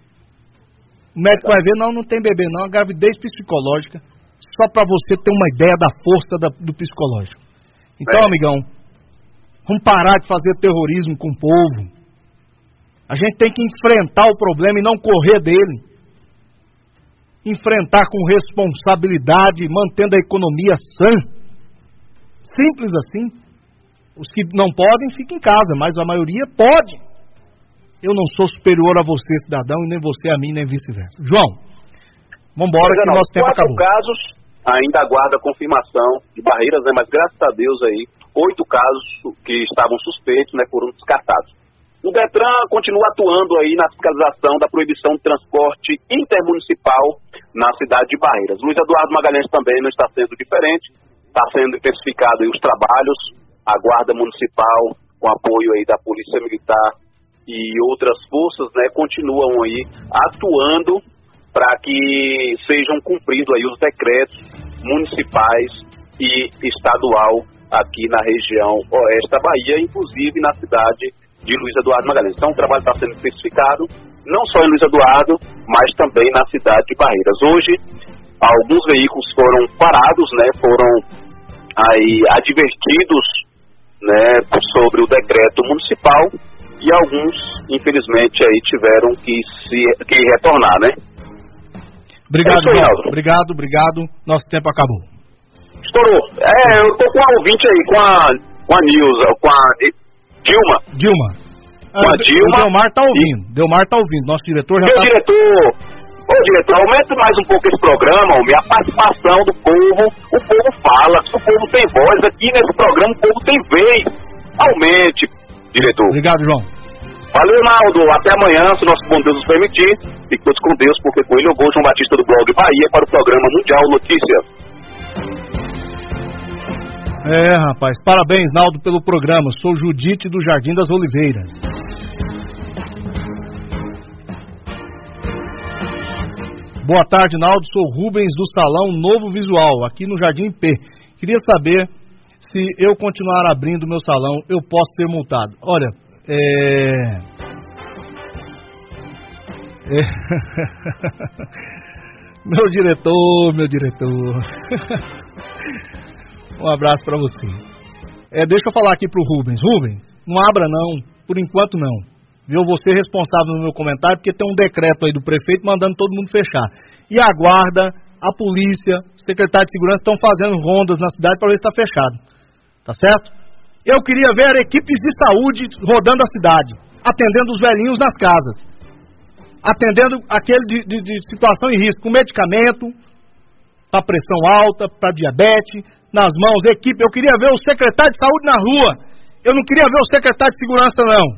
O médico vai ver, não tem bebê não, a gravidez psicológica. Só para você ter uma ideia da força do psicológico. Então, amigão, vamos parar de fazer terrorismo com o povo. A gente tem que enfrentar o problema e não correr dele. Enfrentar com responsabilidade, mantendo a economia sã. Simples assim. Os que não podem, fiquem em casa, mas a maioria pode. Eu não sou superior a você, cidadão, e nem você a mim, nem vice-versa. João, vamos embora que o nosso tempo acabou. 4 casos ainda aguarda confirmação de Barreiras, né? Mas graças a Deus aí, 8 casos que estavam suspeitos, né, foram descartados. O Detran continua atuando aí na fiscalização da proibição de transporte intermunicipal na cidade de Barreiras. Luiz Eduardo Magalhães também não está sendo diferente, está sendo intensificado aí os trabalhos, a Guarda Municipal, com apoio aí da Polícia Militar e outras forças, né, continuam aí atuando para que sejam cumpridos aí os decretos municipais e estadual aqui na região oeste da Bahia, inclusive na cidade de Luiz Eduardo Magalhães. Então o trabalho está sendo intensificado, não só em Luiz Eduardo, mas também na cidade de Barreiras. Hoje, alguns veículos foram parados, né, foram aí advertidos, né, sobre o decreto municipal, e alguns, infelizmente, aí tiveram que retornar, né? Obrigado, João. Obrigado. Nosso tempo acabou. Estourou. Eu tô com a ouvinte aí, com a Nilza, com a Dilma. Com a Dilma. O Delmar tá ouvindo. Nosso diretor já Diretor, aumenta mais um pouco esse programa, a participação do povo. O povo fala, o povo tem voz. Aqui nesse programa o povo tem vez. Aumente, diretor. Obrigado, João. Valeu, Naldo. Até amanhã, se nosso bom Deus nos permitir. Fique todos com Deus, porque com ele eu vou, João Batista do blog Bahia, para o programa Mundial Notícias. Rapaz, parabéns, Naldo, pelo programa. Sou Judite do Jardim das Oliveiras. Boa tarde, Naldo. Sou Rubens do Salão Novo Visual, aqui no Jardim P. Queria saber se eu continuar abrindo meu salão, eu posso ser multado. Olha, Meu diretor. Um abraço para você. Deixa eu falar aqui pro Rubens. Rubens, não abra não, por enquanto não. Eu vou ser responsável no meu comentário, porque tem um decreto aí do prefeito mandando todo mundo fechar. E a guarda, a polícia, o secretário de segurança estão fazendo rondas na cidade para ver se está fechado. Tá certo? Eu queria ver equipes de saúde rodando a cidade, atendendo os velhinhos nas casas. Atendendo aquele de situação em risco, com medicamento, para pressão alta, para diabetes, nas mãos, equipe. Eu queria ver o secretário de saúde na rua. Eu não queria ver o secretário de segurança, não.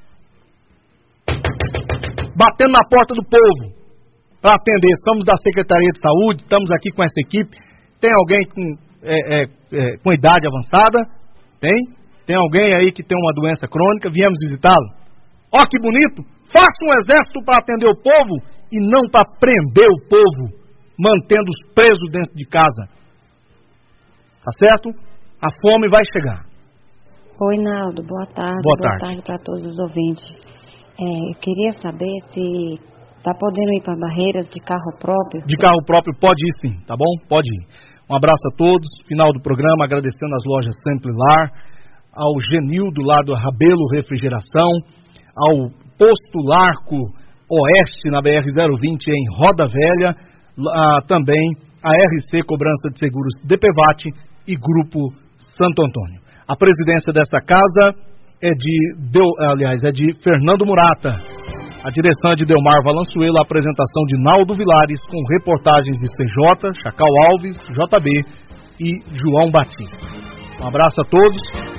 Batendo na porta do povo para atender. Estamos da Secretaria de Saúde, estamos aqui com essa equipe. Tem alguém com idade avançada? Tem alguém aí que tem uma doença crônica? Viemos visitá-lo. Ó, que bonito! Faça um exército para atender o povo e não para prender o povo, mantendo-os presos dentro de casa. Tá certo? A fome vai chegar. Oi, Naldo. Boa tarde. Boa tarde para todos os ouvintes. Eu queria saber se está podendo ir para Barreiras de carro próprio. De carro próprio pode ir sim, tá bom? Pode ir. Um abraço a todos. Final do programa, agradecendo as lojas Sempre Lar, ao Genildo lá do Rabelo Refrigeração, ao Posto Larco Oeste na BR-020 em Roda Velha, também a RC Cobrança de Seguros DPVAT e Grupo Santo Antônio. A presidência desta casa é de Fernando Murata. A direção é de Delmar Valenzuela, a apresentação de Naldo Vilares, com reportagens de CJ, Chacal Alves, JB e João Batista. Um abraço a todos.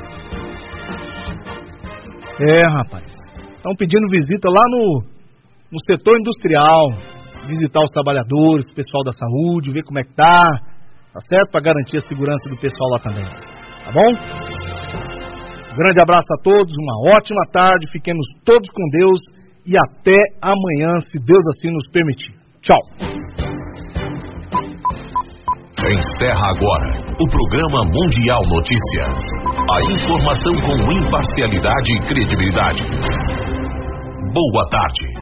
Rapaz, estão pedindo visita lá no setor industrial, visitar os trabalhadores, o pessoal da saúde, ver como é que tá certo? Para garantir a segurança do pessoal lá também. Tá bom? Grande abraço a todos, uma ótima tarde, fiquemos todos com Deus e até amanhã, se Deus assim nos permitir. Tchau. Encerra agora o programa Mundial Notícias. A informação com imparcialidade e credibilidade. Boa tarde.